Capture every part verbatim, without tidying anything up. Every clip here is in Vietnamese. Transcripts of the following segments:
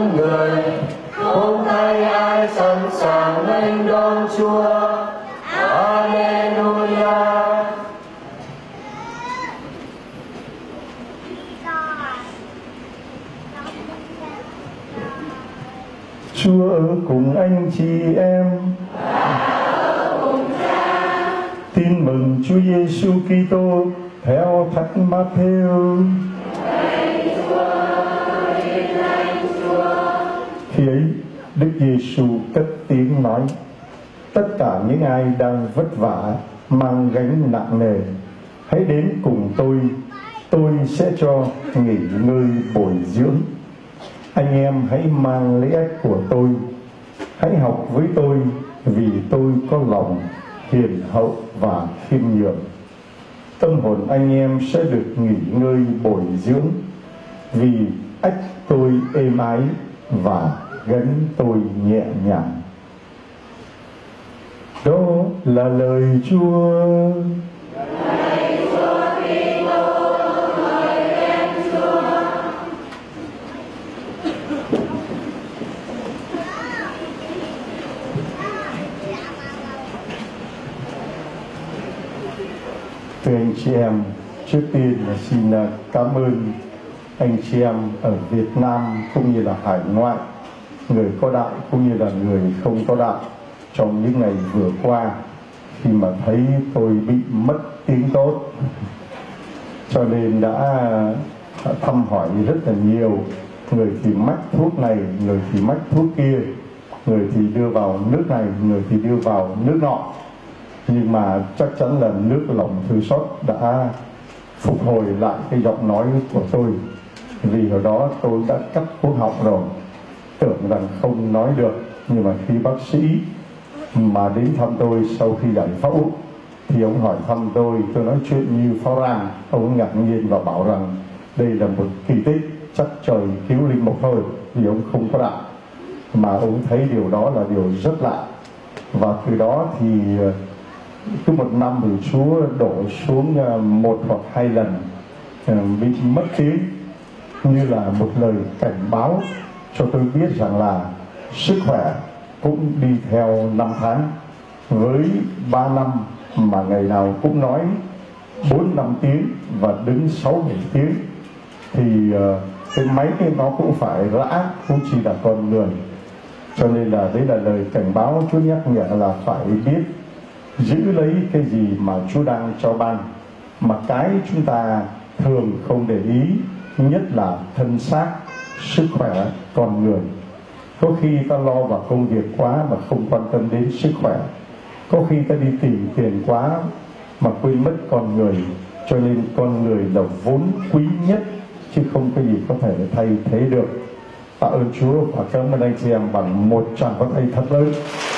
vắng người, không thấy ai sẵn sàng nghênh đón Chúa. Alleluia. Chúa ở cùng anh chị em. Tin mừng Chúa Giêsu Kitô theo Thánh Ma-thêu. Khi ấy, Đức Giêsu cất tiếng nói: tất cả những ai đang vất vả, mang gánh nặng nề, hãy đến cùng tôi, tôi sẽ cho nghỉ ngơi bồi dưỡng. Anh em hãy mang lễ ách của tôi, hãy học với tôi, vì tôi có lòng hiền hậu và khiêm nhường. Tâm hồn anh em sẽ được nghỉ ngơi bồi dưỡng, vì ách tôi êm ái và gánh tôi nhẹ nhàng. Đó là lời Chúa. Thưa anh chị em, trước tiên là xin cảm ơn anh chị em ở Việt Nam cũng như là hải ngoại, người có đạo cũng như là người không có đạo, trong những ngày vừa qua khi mà thấy tôi bị mất tiếng tốt, cho nên đã thăm hỏi rất là nhiều. Người thì mách thuốc này, người thì mách thuốc kia, người thì đưa vào nước này, người thì đưa vào nước nọ. Nhưng mà chắc chắn là nước lòng thương xót đã phục hồi lại cái giọng nói của tôi, vì hồi đó tôi đã cắt thuốc học rồi, tưởng rằng không nói được. Nhưng mà khi bác sĩ mà đến thăm tôi sau khi giải phẫu thì ông hỏi thăm tôi, tôi nói chuyện như pháo rang, ông ngạc nhiên và bảo rằng đây là một kỳ tích, chắc trời cứu linh mục thôi, vì ông không có đạo. Mà ông thấy điều đó là điều rất lạ. Và từ đó thì cứ một năm thì Chúa đổ xuống một hoặc hai lần bị mất tiếng, như là một lời cảnh báo cho tôi biết rằng là sức khỏe cũng đi theo năm tháng. Với ba năm mà ngày nào cũng nói bốn năm tiếng và đứng sáu bảy tiếng thì cái máy nó cũng phải rã, cũng chỉ là con người. Cho nên là đấy là lời cảnh báo. Chúa nhắc nhở là phải biết giữ lấy cái gì mà Chúa đang cho ban, mà cái chúng ta thường không để ý nhất là thân xác, sức khỏe con người. Có khi ta lo vào công việc quá mà không quan tâm đến sức khỏe, có khi ta đi tìm tiền quá mà quên mất con người. Cho nên con người là vốn quý nhất, chứ không có gì có thể thay thế được. Tạ ơn Chúa và cảm ơn anh chị em bằng một tràng pháo tay thật lớn.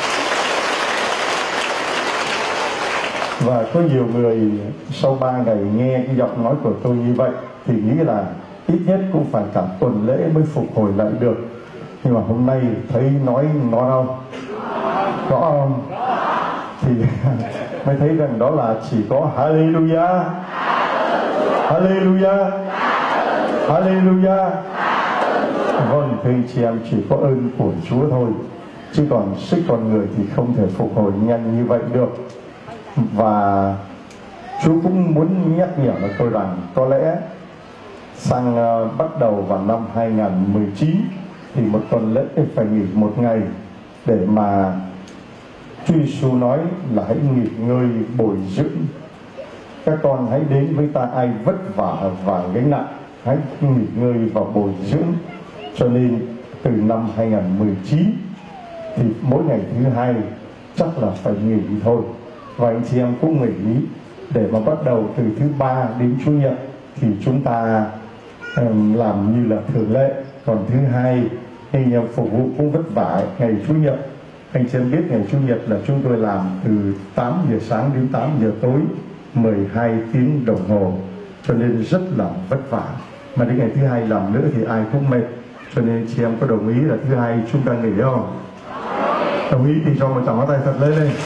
Và có nhiều người sau ba ngày nghe cái giọng nói của tôi như vậy thì nghĩ là ít nhất cũng phải cả tuần lễ mới phục hồi lại được. Nhưng mà hôm nay thấy nói ngon không? Rõ không? Thì mới thấy rằng đó là chỉ có Hallelujah, Hallelujah, Hallelujah. Vâng, thưa anh chị em, chỉ có ơn của Chúa thôi, chứ còn sức con người thì không thể phục hồi nhanh như vậy được. Và Chúa cũng muốn nhắc nhở tôi rằng có lẽ sang uh, bắt đầu vào năm hai nghìn không trăm mười chín thì một tuần lễ phải nghỉ một ngày, để mà Chúa Giêsu nói là hãy nghỉ ngơi bồi dưỡng. Các con hãy đến với ta ai vất vả và gánh nặng, hãy nghỉ ngơi và bồi dưỡng. Cho nên từ năm hai nghìn không trăm mười chín thì mỗi ngày thứ hai chắc là phải nghỉ thôi. Và anh chị em cũng nghỉ để mà bắt đầu từ thứ ba đến Chủ nhật thì chúng ta um, làm như là thường lệ. Còn thứ hai anh em phục vụ cũng vất vả. Ngày Chủ nhật, anh chị em biết ngày Chủ nhật là chúng tôi làm từ tám giờ sáng đến tám giờ tối, mười hai tiếng đồng hồ, cho nên rất là vất vả. Mà đến ngày thứ hai làm nữa thì ai cũng mệt. Cho nên chị em có đồng ý là thứ hai chúng ta nghỉ không? Đồng ý thì cho một tràng pháo tay thật lớn lên.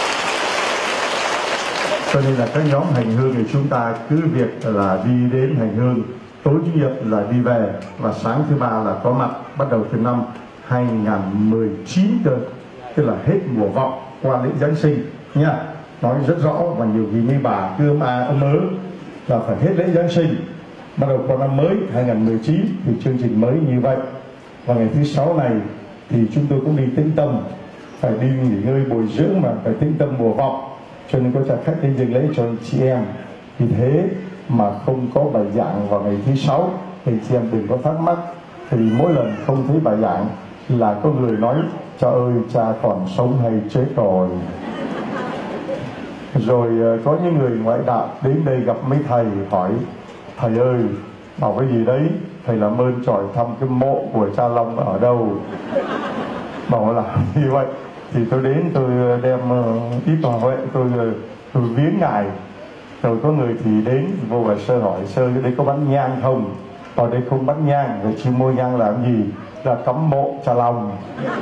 Cho nên là các nhóm hành hương thì chúng ta cứ việc là đi đến hành hương, tối Chủ nhật là đi về, và sáng thứ ba là có mặt. bắt đầu từ năm hai nghìn không trăm mười chín cơ, tức là hết mùa vọng qua lễ Giáng sinh nha. Nói rất rõ, và nhiều vị mấy bà cứ ấm a ấm ớ là phải hết lễ Giáng sinh bắt đầu qua năm mới hai nghìn không trăm mười chín thì chương trình mới như vậy. Và ngày thứ sáu này thì chúng tôi cũng đi tĩnh tâm, phải đi nghỉ ngơi bồi dưỡng mà phải tĩnh tâm mùa vọng, cho nên có trả khách đến dâng lễ cho anh chị em. Vì thế mà không có bài giảng vào ngày thứ sáu, thì chị em đừng có thắc mắc. Thì mỗi lần không thấy bài giảng là có người nói: cha ơi, cha còn sống hay chết rồi. Rồi có những người ngoại đạo đến đây gặp mấy thầy hỏi: thầy ơi, bảo cái gì đấy? Thầy làm ơn chọi thăm cái mộ của cha Long ở đâu. Bảo là như vậy thì tôi đến, tôi đem uh, ít tòa huệ, tôi, uh, tôi viếng ngài. Rồi có người thì đến vô và sơ hỏi: sơ đây có bắn nhang không? Ở đây không bắn nhang, rồi chi mua nhang làm gì? Là cắm mộ cha Long.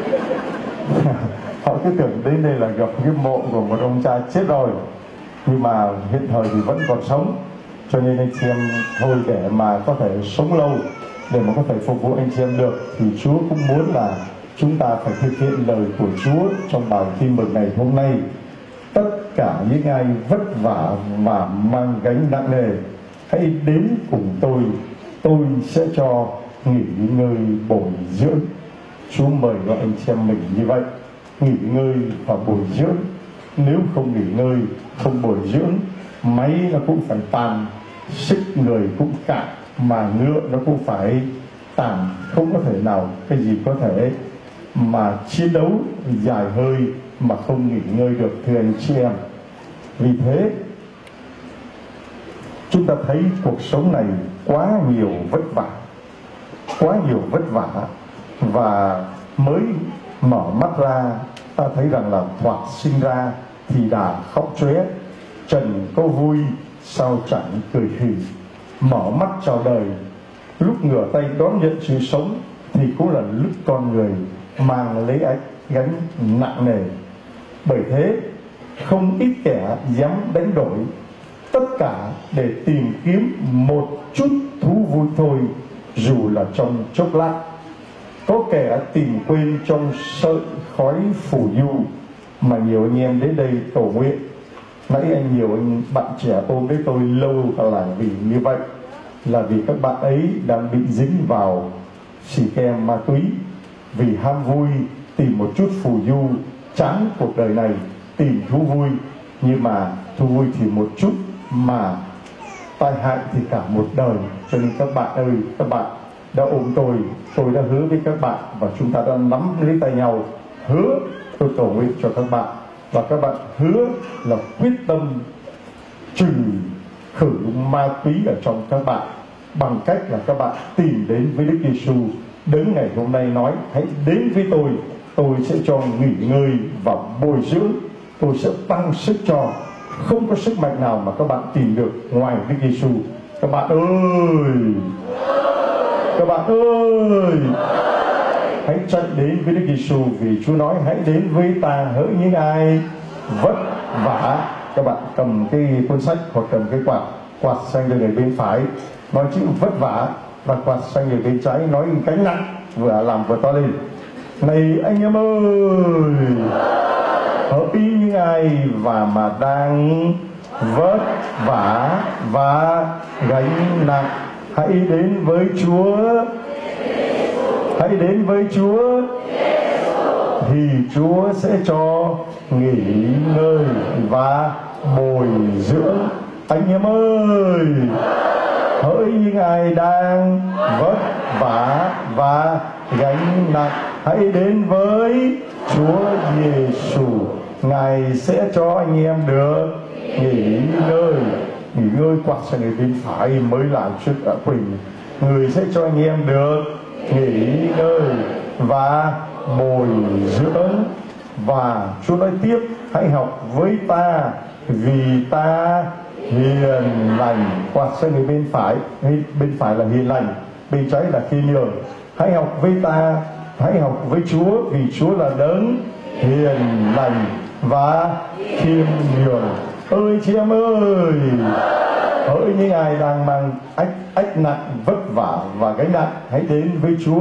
Họ cứ tưởng đến đây là gặp cái mộ của một ông cha chết rồi, nhưng mà hiện thời thì vẫn còn sống. Cho nên anh chị em thôi, để mà có thể sống lâu, để mà có thể phục vụ anh chị em được, thì Chúa cũng muốn là chúng ta phải thực hiện lời của Chúa trong bài tin mừng ngày hôm nay. Tất cả những ai vất vả và mang gánh nặng nề, hãy đến cùng tôi, tôi sẽ cho nghỉ ngơi bồi dưỡng. Chúa mời gọi anh chị em mình như vậy, nghỉ ngơi và bồi dưỡng. Nếu không nghỉ ngơi, không bồi dưỡng, máy nó cũng phải tàn, sức người cũng cạn, mà ngựa nó cũng phải tàn. Không có thể nào cái gì có thể mà chiến đấu dài hơi mà không nghỉ ngơi được, thưa anh chị em. Vì thế chúng ta thấy cuộc sống này quá nhiều vất vả, quá nhiều vất vả, và mới mở mắt ra ta thấy rằng là thoạt sinh ra thì đã khóc chóe, trần có vui sao chẳng cười khỉ. Mở mắt chào đời, lúc ngửa tay đón nhận sự sống, thì cũng là lúc con người mang lấy ách gánh nặng nề. Bởi thế không ít kẻ dám đánh đổi tất cả để tìm kiếm một chút thú vui thôi, dù là trong chốc lát. Có kẻ tìm quên trong sợi khói phù du, mà nhiều anh em đến đây cầu nguyện. Nãy anh nhiều anh bạn trẻ ôm đến tôi lâu là vì như vậy, là vì các bạn ấy đang bị dính vào xì ke ma túy, vì ham vui, tìm một chút phù du, chán cuộc đời này, tìm thú vui. Nhưng mà thú vui thì một chút, mà tai hại thì cả một đời. Cho nên các bạn ơi, các bạn đã ôm tôi, tôi đã hứa với các bạn, và chúng ta đã nắm lấy tay nhau, hứa tôi cầu nguyện cho các bạn, và các bạn hứa là quyết tâm trừ khử ma túy ở trong các bạn, bằng cách là các bạn tìm đến với Đức Giêsu. Đến ngày hôm nay nói: hãy đến với tôi, tôi sẽ cho nghỉ ngơi và bồi dưỡng, tôi sẽ tăng sức cho. Không có sức mạnh nào mà các bạn tìm được ngoài Đức Giêsu. Các bạn ơi, các bạn ơi, hãy chạy đến với Đức Giêsu, vì Chúa nói: hãy đến với ta hỡi những ai vất vả. Các bạn cầm cái cuốn sách hoặc cầm cái quạt, quạt sang người bên phải nói chữ vất vả, và quạt sang người bên trái nói cánh nặng, vừa làm vừa to lên: này anh em ơi, hỡi những ai và mà đang vất vả và gánh nặng, hãy đến với Chúa, hãy đến với Chúa, thì Chúa sẽ cho nghỉ ngơi và bồi dưỡng. Anh em ơi, hỡi những ai đang vất vả và gánh nặng, hãy đến với Chúa Giêsu, Ngài sẽ cho anh em được nghỉ ngơi. Nghỉ ngơi, quạt sang người bên phải mới làm chút đã Quỳnh. Người sẽ cho anh em được nghỉ ngơi và bồi dưỡng. Và Chúa nói tiếp: hãy học với ta, vì ta hiền lành. Quạt sang người bên phải, bên phải là hiền lành, bên trái là khiêm nhường. Hãy học với ta, hãy học với Chúa, vì Chúa là đấng hiền lành và khiêm nhường. Ơi chị em ơi, hỡi những ai đang mang ách ách nặng, vất vả và gánh nặng, hãy đến với Chúa,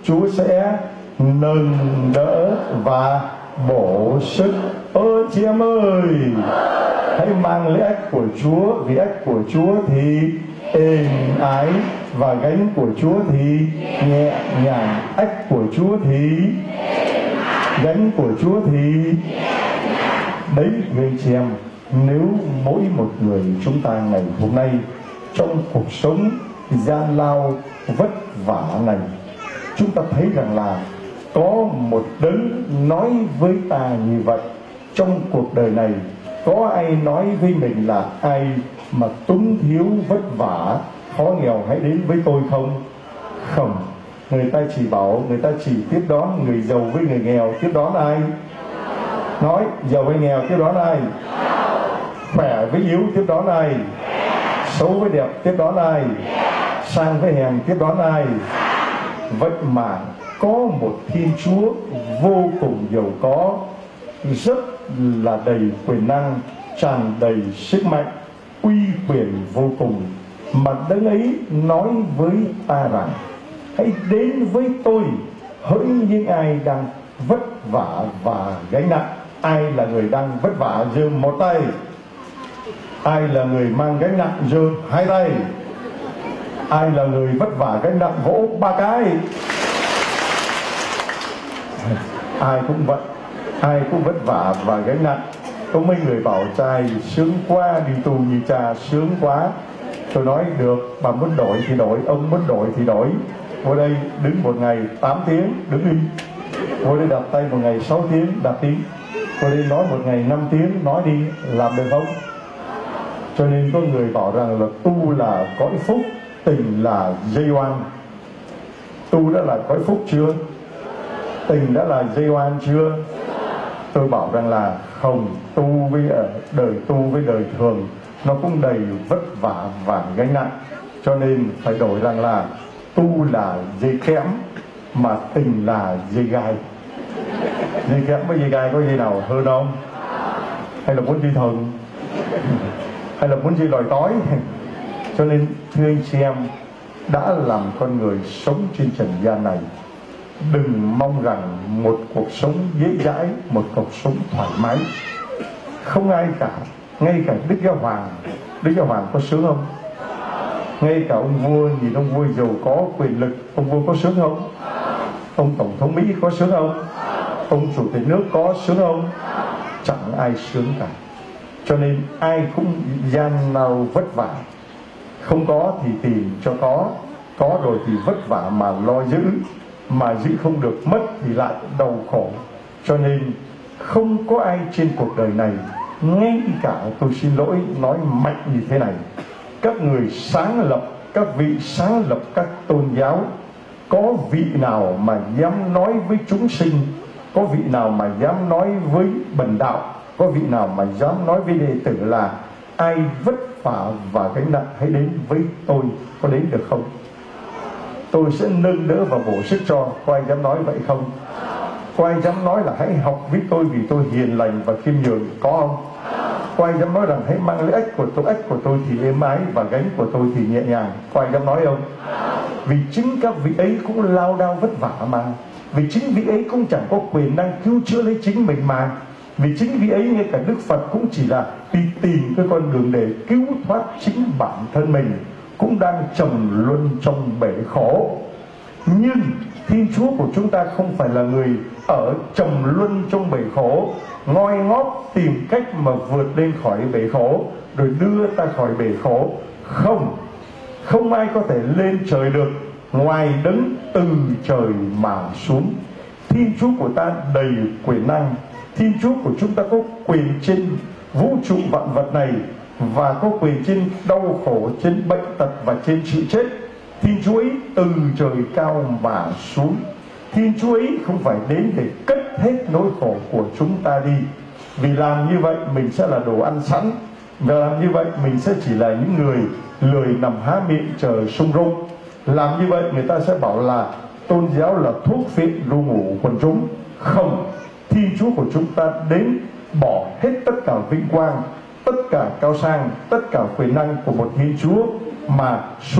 Chúa sẽ nâng đỡ và bổ sức. Ơ chị em ơi, hãy mang lấy ách của Chúa, vì ách của Chúa thì êm ái và gánh của Chúa thì nhẹ nhàng. Ách của Chúa thì gánh của Chúa thì đấy. Người chị em, nếu mỗi một người chúng ta ngày hôm nay trong cuộc sống gian lao vất vả này, chúng ta thấy rằng là có một đấng nói với ta như vậy. Trong cuộc đời này có ai nói với mình là ai mà túng thiếu vất vả khó nghèo hãy đến với tôi không? Không. Người ta chỉ bảo, người ta chỉ tiếp đón người giàu với người nghèo. Tiếp đón ai? Nói giàu với nghèo tiếp đón ai? Khỏe với yếu tiếp đón ai? Xấu với đẹp tiếp đón ai? Sang với hèn tiếp đón ai? Vậy mà có một Thiên Chúa vô cùng giàu có, rất là đầy quyền năng, tràn đầy sức mạnh, uy quyền vô cùng, mà đấng ấy nói với ta rằng hãy đến với tôi, hỡi những ai đang vất vả và gánh nặng. Ai là người đang vất vả giơ một tay. Ai là người mang gánh nặng giơ hai tay. Ai là người vất vả gánh nặng vỗ ba cái. Ai cũng vậy, ai cũng vất vả và gánh nặng. Có mấy người bảo trai sướng quá, đi tù như cha sướng quá. Tôi nói được, bà muốn đổi thì đổi, ông muốn đổi thì đổi. Vô đây đứng một ngày tám tiếng, đứng đi. Vô đây đặt tay một ngày sáu tiếng, đặt đi. Vô đây nói một ngày năm tiếng, nói đi, làm được không? Cho nên có người bảo rằng là tu là cõi phúc, tình là dây oan. Tu đã là cõi phúc chưa? Tình đã là dây oan chưa? Tôi bảo rằng là không, tu với đời tu với đời thường nó cũng đầy vất vả và gánh nặng. Cho nên phải đổi rằng là tu là dây kẽm, mà tình là dây gai. Dây kẽm với dây gai có dây nào hơn không? Hay là muốn dây thừng? Hay là muốn dây lòi tói? Cho nên thưa anh chị em, đã làm con người sống trên trần gian này, đừng mong rằng một cuộc sống dễ dãi, một cuộc sống thoải mái. Không ai cả. Ngay cả Đức Giáo Hoàng, Đức Giáo Hoàng có sướng không? Ngay cả ông vua, nhìn ông vua giàu có quyền lực, ông vua có sướng không? Ông Tổng thống Mỹ có sướng không? Ông Chủ tịch nước có sướng không? Chẳng ai sướng cả. Cho nên ai cũng gian lao vất vả. Không có thì tìm cho có, có rồi thì vất vả mà lo giữ, mà giữ không được mất thì lại đau khổ. Cho nên không có ai trên cuộc đời này, ngay cả tôi xin lỗi nói mạnh như thế này, các người sáng lập, các vị sáng lập các tôn giáo, có vị nào mà dám nói với chúng sinh, có vị nào mà dám nói với bần đạo, có vị nào mà dám nói với đệ tử là ai vất vả và gánh nặng hãy đến với tôi, có đến được không? Tôi sẽ nâng đỡ và bổ sức cho. Có ai dám nói vậy không? Có ai dám nói là hãy học với tôi vì tôi hiền lành và khiêm nhường, có không? Có ai dám nói rằng hãy mang lấy ách của tôi, ách của tôi thì êm ái và gánh của tôi thì nhẹ nhàng, có ai dám nói không? Vì chính các vị ấy cũng lao đao vất vả mà, vì chính vị ấy cũng chẳng có quyền năng cứu chữa lấy chính mình mà, vì chính vị ấy ngay cả Đức Phật cũng chỉ là đi tìm cái con đường để cứu thoát chính bản thân mình, cũng đang trầm luân trong bể khổ. Nhưng Thiên Chúa của chúng ta không phải là người ở trầm luân trong bể khổ, ngoi ngót tìm cách mà vượt lên khỏi bể khổ rồi đưa ta khỏi bể khổ. Không, không ai có thể lên trời được ngoài đấng từ trời mà xuống. Thiên Chúa của ta đầy quyền năng. Thiên Chúa của chúng ta có quyền trên vũ trụ vạn vật này, và có quyền trên đau khổ, trên bệnh tật và trên sự chết. Thiên Chúa ấy từ trời cao mà xuống. Thiên Chúa ấy không phải đến để cất hết nỗi khổ của chúng ta đi, vì làm như vậy mình sẽ là đồ ăn sẵn, và làm như vậy mình sẽ chỉ là những người lười nằm há miệng chờ sung rung. Làm như vậy người ta sẽ bảo là tôn giáo là thuốc phiện ru ngủ quần chúng. Không, Thiên Chúa của chúng ta đến bỏ hết tất cả vinh quang, tất cả cao sang, tất cả quyền năng của một Thiên Chúa mà xuống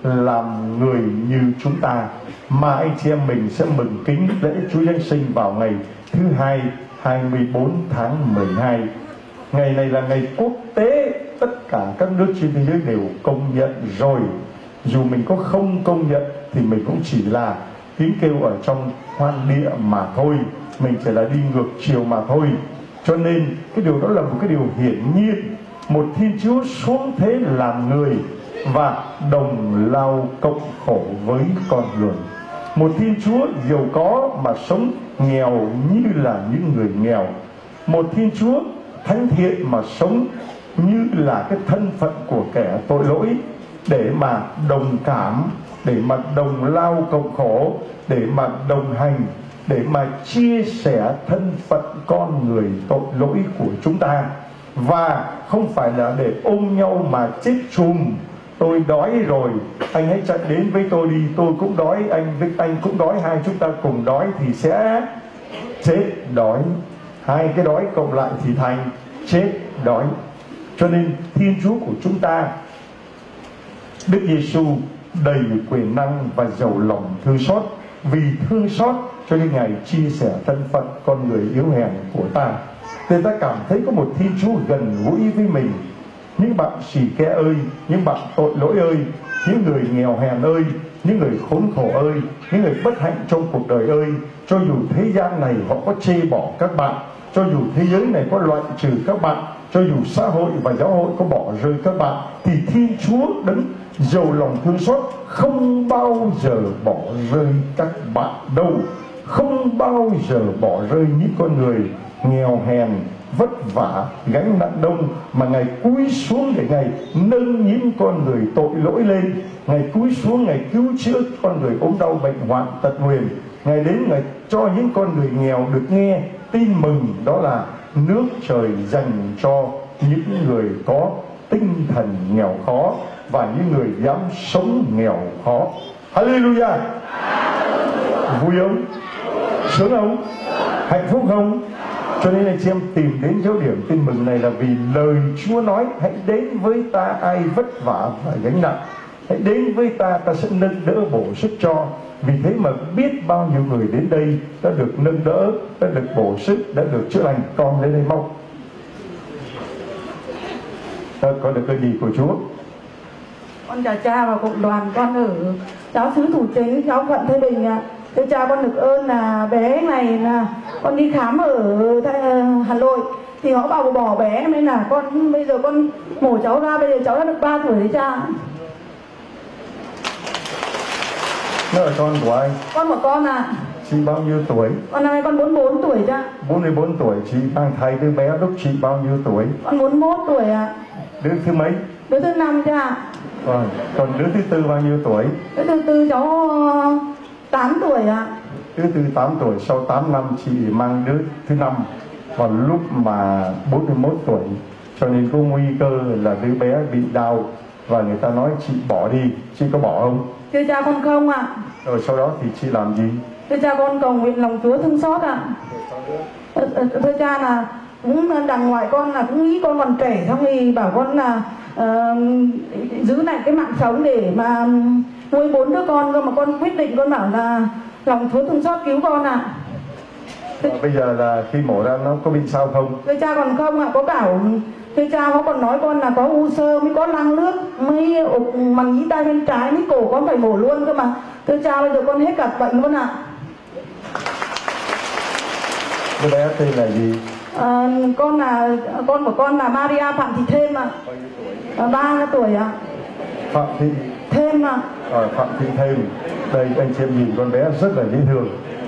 làm người như chúng ta. Mà anh chị em mình sẽ mừng kính lễ Chúa Giáng sinh vào ngày thứ hai, hai mươi bốn tháng mười hai. Ngày này là ngày quốc tế, tất cả các nước trên thế giới đều công nhận rồi. Dù mình có không công nhận thì mình cũng chỉ là tiếng kêu ở trong hoan địa mà thôi, mình chỉ là đi ngược chiều mà thôi. Cho nên cái điều đó là một cái điều hiển nhiên, một Thiên Chúa xuống thế làm người và đồng lao cộng khổ với con người. Một Thiên Chúa giàu có mà sống nghèo như là những người nghèo. Một Thiên Chúa thánh thiện mà sống như là cái thân phận của kẻ tội lỗi, để mà đồng cảm, để mà đồng lao cộng khổ, để mà đồng hành, để mà chia sẻ thân phận con người tội lỗi của chúng ta. Và không phải là để ôm nhau mà chết chùm. Tôi đói rồi, anh hãy chạy đến với tôi đi, tôi cũng đói, anh với anh cũng đói, hai chúng ta cùng đói thì sẽ chết đói. Hai cái đói cộng lại thì thành chết đói. Cho nên Thiên Chúa của chúng ta, Đức Giêsu đầy quyền năng và giàu lòng thương xót. Vì thương xót cho nên Ngài chia sẻ thân phận con người yếu hèn của ta, để ta cảm thấy có một Thiên Chúa gần gũi với mình. Những bạn xì ke ơi, những bạn tội lỗi ơi, những người nghèo hèn ơi, những người khốn khổ ơi, những người bất hạnh trong cuộc đời ơi, cho dù thế gian này họ có chê bỏ các bạn, cho dù thế giới này có loại trừ các bạn, cho dù xã hội và giáo hội có bỏ rơi các bạn, thì Thiên Chúa đấng giàu lòng thương xót không bao giờ bỏ rơi các bạn đâu. Không bao giờ bỏ rơi những con người nghèo hèn, vất vả, gánh nặng đông, mà Ngài cúi xuống để Ngài nâng những con người tội lỗi lên. Ngài cúi xuống, Ngài cứu chữa con người ốm đau bệnh hoạn tật nguyền. Ngài đến, Ngài cho những con người nghèo được nghe tin mừng, đó là nước trời dành cho những người có tinh thần nghèo khó và những người dám sống nghèo khó. Hallelujah! Vui không? Sướng không? Hạnh phúc không? Cho nên anh chị em tìm đến dấu điểm tin mừng này là vì lời Chúa nói: hãy đến với ta ai vất vả và gánh nặng, hãy đến với ta, ta sẽ nâng đỡ bổ sức cho. Vì thế mà biết bao nhiêu người đến đây đã được nâng đỡ, đã được bổ sức, đã được chữa lành. Con lên đây mau. Ta có được cái gì của Chúa? Con chào cha và cộng đoàn, con ở giáo xứ Thủ Chính, giáo phận Thái Bình ạ. Thưa cha, con được ơn là bé này là con đi khám ở Hà Nội thì họ bảo bỏ bé, nên là con bây giờ con mổ cháu ra, bây giờ cháu đã được ba tuổi đấy cha. Nó là con của ai? Con của con ạ. À. Chị bao nhiêu tuổi? Con năm nay con bốn mươi bốn tuổi cha. bốn mươi bốn tuổi. Chị mang thai đứa bé lúc chị bao nhiêu tuổi? Con bốn mươi mốt tuổi ạ. À. Đứa thứ mấy? Đứa thứ năm cha. Còn, còn đứa thứ tư bao nhiêu tuổi? Đứa thứ tư cháu tám tuổi ạ. À. Đứa thứ tám tuổi. Sau tám năm chị mang đứa thứ năm vào lúc mà bốn mươi mốt tuổi. Cho nên có nguy cơ là đứa bé bị đau và người ta nói chị bỏ đi. Chị có bỏ không? Thưa cha, con không ạ. À. Rồi sau đó thì chị làm gì? Thưa cha, con cầu nguyện lòng Chúa thương xót ạ. À. Thưa cha, là cũng đằng ngoại con là cũng nghĩ con còn trẻ, xong thì bảo con là uh, giữ lại cái mạng sống để mà nuôi bốn đứa con cơ, mà con quyết định con bảo là lòng Chúa thương xót cứu con ạ. À. À, bây giờ là khi mổ ra nó có bị sao không? Thưa cha còn không ạ. À. Có bảo thưa cha nó còn nói con là có u sơ, mới có lăng nước, mới ục màng nhĩ tai bên trái, mới cổ con phải mổ luôn cơ mà. Thưa cha bây giờ con hết cả bệnh luôn ạ. À. Đứa bé tên là gì? À, con là con của con là Maria Phạm Thị Thêm ạ. À. ba tuổi ạ. À. Phạm Thị Thêm ạ. À. À, Phạm Thị Thêm. Đây anh chị em nhìn con bé rất là dễ thương.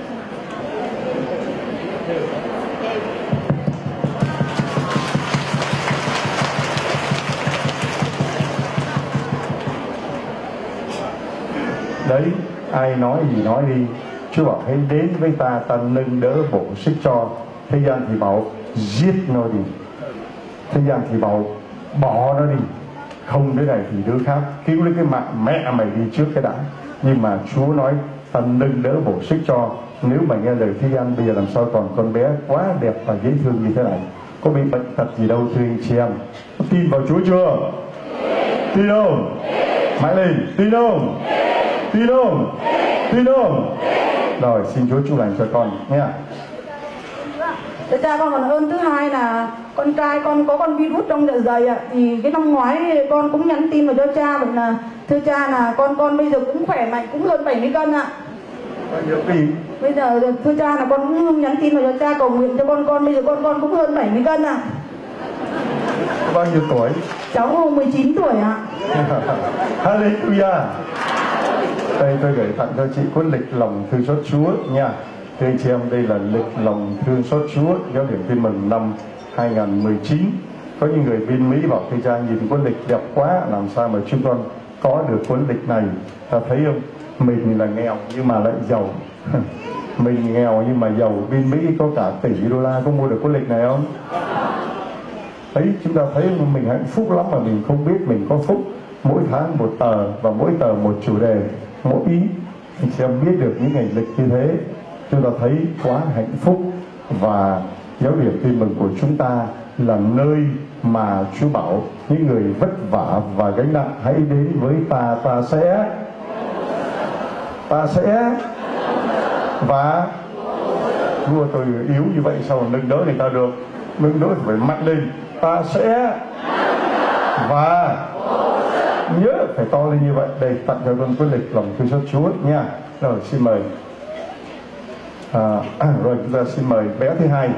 Đấy, ai nói gì nói đi, Chúa bảo hãy đến với ta, ta nâng đỡ bổ sức cho. Thế gian thì bảo giết nó đi, thế gian thì bảo bỏ nó đi, không đứa này thì đứa khác, cứu lấy cái mạng mẹ mày đi trước cái đã. Nhưng mà Chúa nói ta nâng đỡ bổ sức cho. Nếu mà nghe lời thế gian, bây giờ làm sao còn con bé quá đẹp và dễ thương như thế này, có bị bệnh tật gì đâu thưa anh chị em. Tin vào Chúa chưa? Tin không? Mạnh lên, tin không? Tin không? Tin không? Rồi, xin Chúa chúc lành cho con nha. Thưa cha, con còn ơn thứ hai là con trai con có con virus trong dạ dày ạ. Thì cái năm ngoái con cũng nhắn tin vào cho cha, vậy là thưa cha là con con bây giờ cũng khỏe mạnh, cũng hơn bảy mươi cân ạ. Bao nhiêu kỳ? Bây giờ thưa cha là con cũng nhắn tin vào cho cha cầu nguyện cho con con bây giờ con con cũng hơn bảy mươi cân ạ. Bao nhiêu tuổi? Cháu mười chín tuổi ạ. Hallelujah. Đây tôi gửi tặng cho chị cuốn lịch lòng thương xót Chúa nha. Thưa anh chị em, đây là lịch lòng thương xót Chúa giáo điểm tin mừng năm hai nghìn mười chín. Có những người bên Mỹ bảo thầy cha nhìn cuốn lịch đẹp quá, làm sao mà chúng con có được cuốn lịch này? Ta thấy không? Mình là nghèo nhưng mà lại giàu. Mình nghèo nhưng mà giàu. Bên Mỹ có cả tỷ đô la, có mua được cuốn lịch này không? Đấy, chúng ta thấy mình hạnh phúc lắm mà mình không biết mình có phúc. Mỗi tháng một tờ và mỗi tờ một chủ đề, mỗi ý thì sẽ biết được những ngày lịch như thế. Chúng ta thấy quá hạnh phúc. Và giáo điểm tin mừng của chúng ta là nơi mà Chúa bảo những người vất vả và gánh nặng hãy đến với ta, ta sẽ ta sẽ và vua tôi yếu như vậy sao mà nâng đỡ người ta được? Nâng đỡ phải mạnh lên. Ta sẽ và nhớ phải to lên như vậy. Đây, tặng cho con cuốn lịch lòng thương xót Chúa nha. Rồi, xin mời. À, à, rồi chúng ta xin mời bé thứ hai.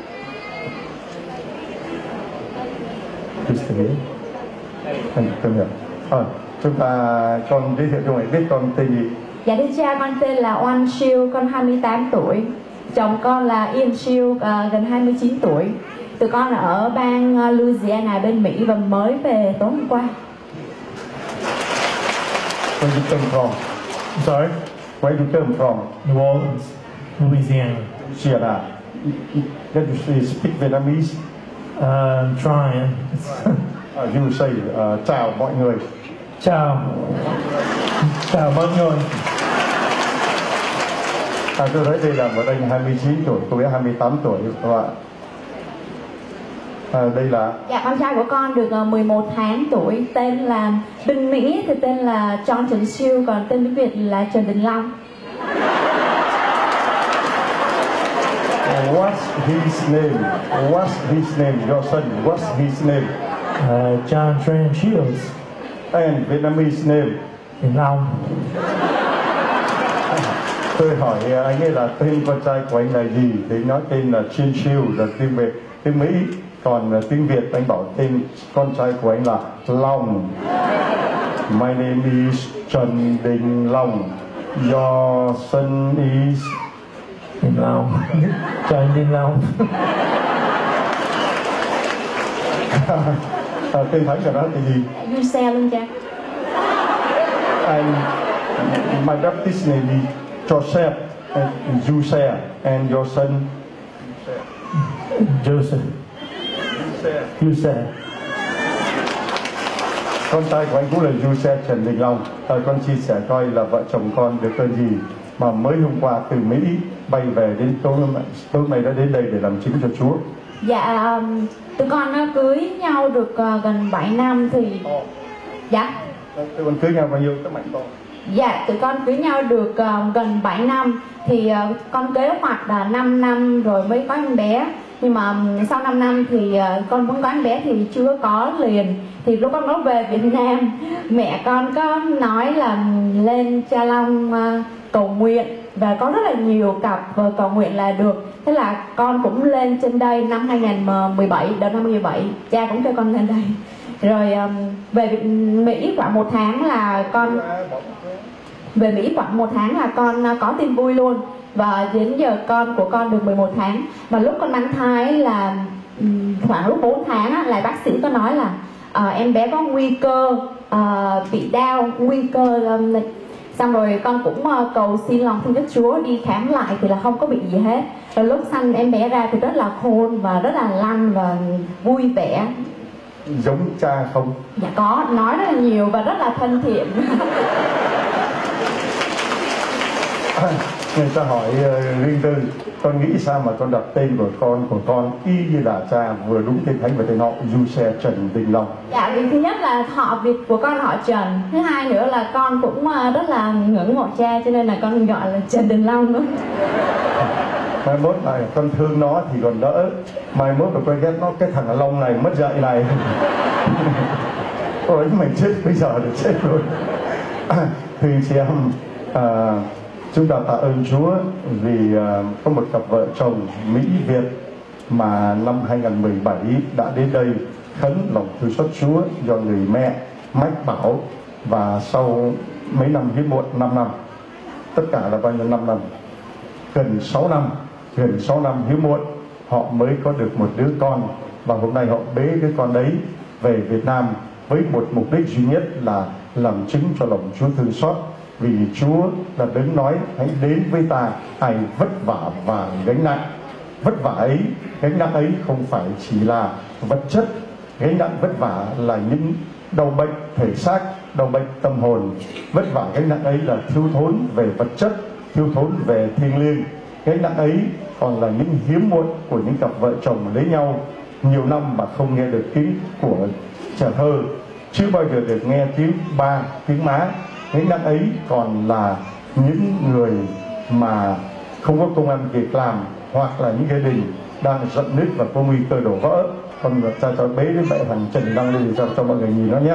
Anh tên là à, chúng ta con giới thiệu cho mày biết con tên gì? Dạ thưa cha, con tên là Oan Siêu, con hai mươi tám tuổi. Chồng con là Ian Siêu, uh, gần hai mươi chín tuổi. Tụi con ở bang uh, Louisiana bên Mỹ và mới về tối hôm qua. Where you come from? I'm sorry? Where you come from? New Orleans, Louisiana. Louisiana. Can you speak Vietnamese? Uh, I'm trying. Uh, you say uh, chào mọi người. Chào. Chào mọi người. À, tôi thấy đây là một anh hai mươi chín tuổi, cô bé hai mươi tám tuổi các bạn. À, đây là Dạ, con trai của con được uh, mười một tháng tuổi, tên là bên Mỹ thì tên là John Trần Siêu, còn tên tiếng Việt là Trần Đình Long. What's his name? What's his name? Your son. What's his name? Uh, John Tran Shields. And Vietnamese name? Đình Long. Tôi hỏi anh ấy là tên con trai của anh là gì? Thì nói tên là Chin Siêu là tiếng Việt, tiếng Mỹ. Còn tiếng Việt anh bảo tên con trai của anh là Long. My name is Trần Đình Long. Your son is Đình Long. Trần Đình Long. à, tên thánh của nó là gì? Du xe luôn cha. And my baptist name is Joseph and Jose, and your son Joseph. Jose. Con trai của anh cũng là Jose Trần Đình Long. À, con chia sẻ coi là vợ chồng con được tên gì mà mới hôm qua từ Mỹ bay về đến tối tối nay đã đến đây để làm chứng cho Chúa. Dạ, um, tụi con nó cưới nhau được uh, gần bảy năm thì dạ. Tụi con cưới nhau bao nhiêu các bạn con? Dạ, tụi con cưới nhau được uh, gần bảy năm thì uh, con kế hoạch là năm năm rồi mới có em bé. Nhưng mà um, sau năm năm thì uh, con muốn có em bé thì chưa có liền. Thì lúc con nó về Việt Nam, mẹ con có nói là lên Cha Long uh, cầu nguyện và có rất là nhiều cặp uh, cầu nguyện là được. Thế là con cũng lên trên đây năm hai nghìn mười bảy, đầu năm hai nghìn mười bảy, cha cũng cho con lên đây. Rồi um, về Mỹ khoảng một tháng là con về Mỹ khoảng một tháng là con uh, có tin vui luôn. Và đến giờ con của con được mười một tháng. Mà lúc con mang thai là um, khoảng lúc bốn tháng á, là bác sĩ có nói là uh, em bé có nguy cơ uh, bị đau, nguy cơ um, xong rồi con cũng uh, cầu xin lòng thương Đức Chúa đi khám lại thì là không có bị gì hết. Rồi lúc sanh em bé ra thì rất là khôn và rất là lanh và vui vẻ. Giống cha không? Dạ có, nói rất là nhiều và rất là thân thiện. người ta hỏi uh, riêng tư, con nghĩ sao mà con đặt tên của con của con y như là cha, vừa đúng tên thánh và tên họ Giuse Trần Đình Long? Dạ, vì thứ nhất là họ Việt của con là họ Trần, thứ hai nữa là con cũng rất là ngưỡng mộ cha, cho nên là con gọi là Trần Đình Long luôn. Mai mốt này con thương nó thì còn đỡ, mai mốt mà con ghét nó, cái thằng Long này mất dạy này. Ôi mày chết bây giờ thì chết luôn. Thưa chị em, à, chúng ta tạ ơn Chúa vì à, có một cặp vợ chồng Mỹ Việt mà năm hai nghìn mười bảy đã đến đây khấn lòng thương xót Chúa do người mẹ mách bảo, và sau mấy năm hiếm muộn, năm năm, tất cả là bao nhiêu năm năm, gần sáu năm, gần sáu năm hiếm muộn họ mới có được một đứa con, và hôm nay họ bế đứa con đấy về Việt Nam với một mục đích duy nhất là làm chứng cho lòng Chúa thương xót, vì Chúa là đấng nói hãy đến với ta ai vất vả và gánh nặng. Vất vả ấy, gánh nặng ấy không phải chỉ là vật chất, gánh nặng vất vả là những đau bệnh thể xác, đau bệnh tâm hồn. Vất vả gánh nặng ấy là thiếu thốn về vật chất, thiếu thốn về thiêng liêng. Gánh nặng ấy còn là những hiếm muộn của những cặp vợ chồng lấy nhau nhiều năm mà không nghe được tiếng của trẻ thơ, chưa bao giờ được nghe tiếng ba, tiếng má. Gánh nặng ấy còn là những người mà không có công ăn việc làm, hoặc là những gia đình đang giận nứt và có nguy cơ đổ vỡ. Con cha cho bế đến mẹ thằng Trần Đăng lên cho, cho mọi người nhìn nó nhá.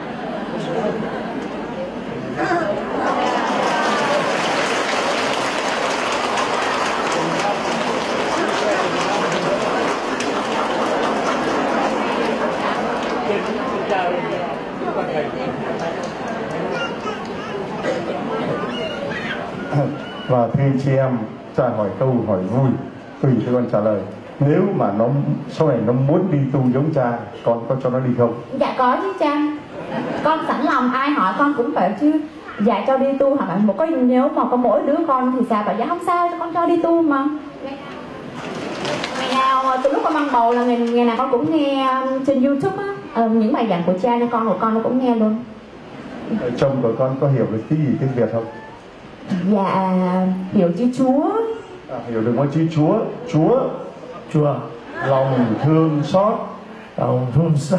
Và thưa anh chị em, cha hỏi câu hỏi vui, tùy theo con trả lời. Nếu mà nó sau này nó muốn đi tu giống cha, con có cho nó đi không? Dạ có chứ cha, con sẵn lòng, ai hỏi con cũng phải chứ. Dạ cho đi tu, hoặc là một có nếu mà có mỗi đứa con thì sao? Bảo dạ không sao, con cho đi tu mà. Ngày nào từ lúc con mang bầu là ngày, ngày nào con cũng nghe trên YouTube á, ờ, những bài giảng của cha, nên con của con nó cũng nghe luôn. Chồng của con có hiểu được cái gì tiếng Việt không? Dạ hiểu chữ Chúa. À, hiểu được mỗi chữ Chúa. Chúa, Chúa, lòng thương xót, lòng thương xót.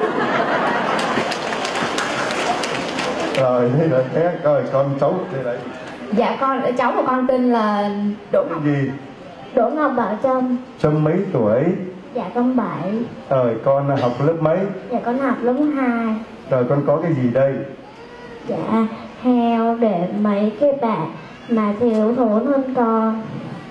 Rồi đây là cái rồi con cháu đây là Dạ con, cháu của con tên là Đỗ Ngọc. gì? Đỗ Ngọc Bảo Trâm. Trâm mấy tuổi? Dạ con bảy. Rồi con học lớp mấy? Dạ con học lớp hai. Rồi con có cái gì đây? Dạ heo để mấy cái bạn mà thiếu thốn hơn con.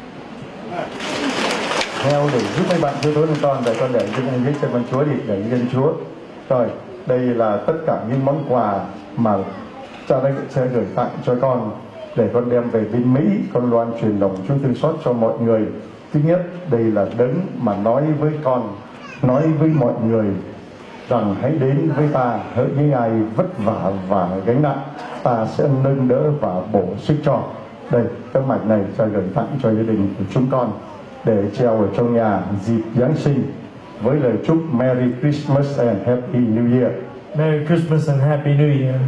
Heo để giúp mấy bạn thiếu thốn hơn con. Để con để trên dưới chân con Chúa đi, để trên Chúa. Rồi đây là tất cả những món quà mà cha đây sẽ gửi tặng cho con để con đem về bên Mỹ, con loan truyền lòng Chúa thương xót cho mọi người. Thứ nhất, đây là đấng mà nói với con, nói với mọi người rằng hãy đến với ta, hỡi những ai vất vả và gánh nặng, ta sẽ nâng đỡ và bổ sức cho. Đây, cái mạch này cha gửi tặng cho gia đình của chúng con để treo ở trong nhà dịp Giáng sinh với lời chúc Merry Christmas and Happy New Year. Merry Christmas and Happy New Year.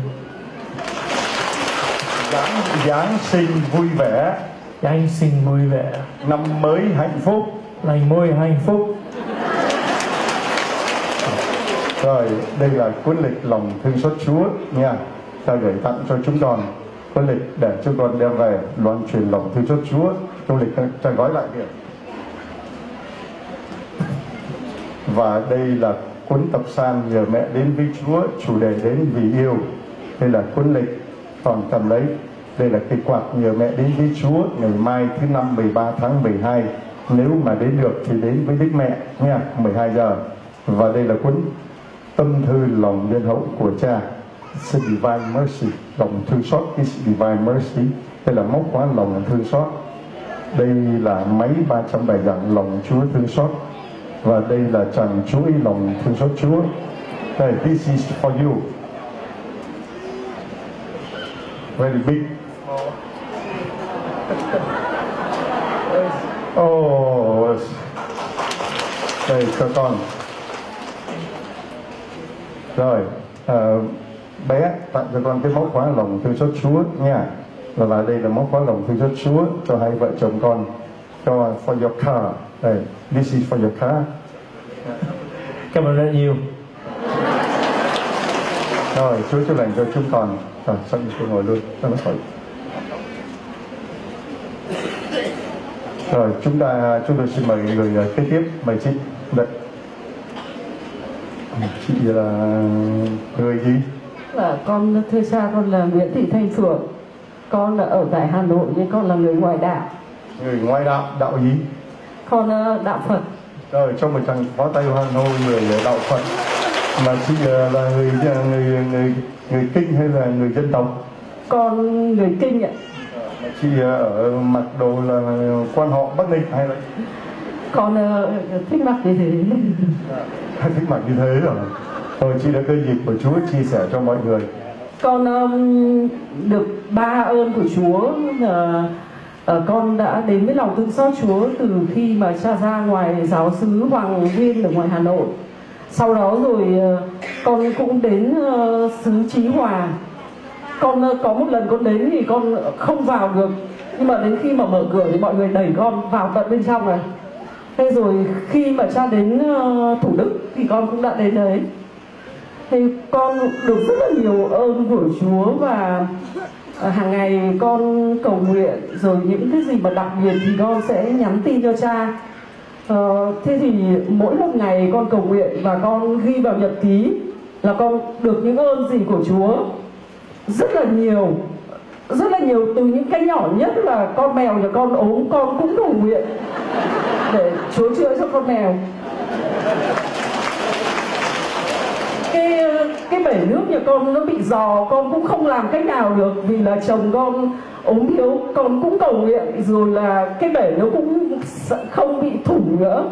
Giáng, Giáng sinh vui vẻ, Giáng sinh vui vẻ, năm mới hạnh phúc, lành mới hạnh phúc. Rồi đây là cuốn lịch lòng thương xót Chúa nha, ta gửi tặng cho chúng con cuốn lịch để chúng con đem về loan truyền lòng thương xót Chúa. Trong lịch ta gói lại kìa. Và đây là cuốn tập san nhờ mẹ đến với Chúa, chủ đề đến vì yêu. Đây là cuốn lịch, còn cầm lấy. Đây là cây quạt nhờ mẹ đến với Chúa ngày mai thứ năm mười ba tháng mười hai. Nếu mà đến được thì đến với Đức Mẹ nha, mười hai giờ. Và đây là cuốn tâm thư lòng nhân hậu của cha, The Divine Mercy, lòng thương xót is Divine Mercy. Đây là móc khóa lòng thương xót. Đây là máy ba trăm bài giảng lòng Chúa thương xót. Và đây là tràng chuỗi lòng thương xót Chúa. Đây, this is for you. Very big. Oh, đây cho con. Rồi, uh, bé tặng cho con cái móc khóa lòng thương xót Chúa nha. Và lại đây là món quà lòng thương xót Chúa cho hai vợ chồng con, cho for your car. Đây, this is for your car. Cảm ơn rất nhiều. Rồi, Chúa chúc lành cho chúng con. Rồi, sẵn tôi ngồi luôn, cho nó khỏi. Rồi, chúng ta chúng tôi xin mời người kế tiếp, mời chị. Đây. Chị là người gì? Là con thưa cha, con là Nguyễn Thị Thanh Phượng. Con là ở tại Hà Nội nhưng con là người ngoại đạo. Người ngoại đạo, đạo gì? Con đạo Phật. Rồi, cho một tràng pháo tay hoan hô người đạo Phật. Mà chị là người người người người Kinh hay là người dân tộc? Con người Kinh ạ. Chị ở mặc đồ là quan họ Bắc Ninh hay là? Con uh, thích mặc như thế. Thích mặc như thế rồi. Rồi chị đã cơ dịp của Chúa chia sẻ cho mọi người. Con um, được ba ơn của Chúa. Uh, uh, con đã đến với lòng thương xót Chúa từ khi mà cha ra ngoài giáo xứ Hoàng Viên ở ngoài Hà Nội. Sau đó rồi uh, con cũng đến uh, xứ Chí Hòa. Con uh, có một lần con đến thì con không vào được, nhưng mà đến khi mà mở cửa thì mọi người đẩy con vào tận bên trong này. Thế rồi khi mà cha đến uh, Thủ Đức thì con cũng đã đến đấy. Thì con được rất là nhiều ơn của Chúa, và uh, hàng ngày con cầu nguyện, rồi những cái gì mà đặc biệt thì con sẽ nhắn tin cho cha. Uh, thế thì mỗi một ngày con cầu nguyện và con ghi vào nhật ký là con được những ơn gì của Chúa rất là nhiều, rất là nhiều. Từ những cái nhỏ nhất là con mèo nhà con ốm, con cũng cầu nguyện để Chúa chữa cho con mèo. Cái cái bể nước nhà con nó bị rò, con cũng không làm cách nào được vì là chồng con ốm yếu, con cũng cầu nguyện rồi là cái bể nó cũng không bị thủng nữa.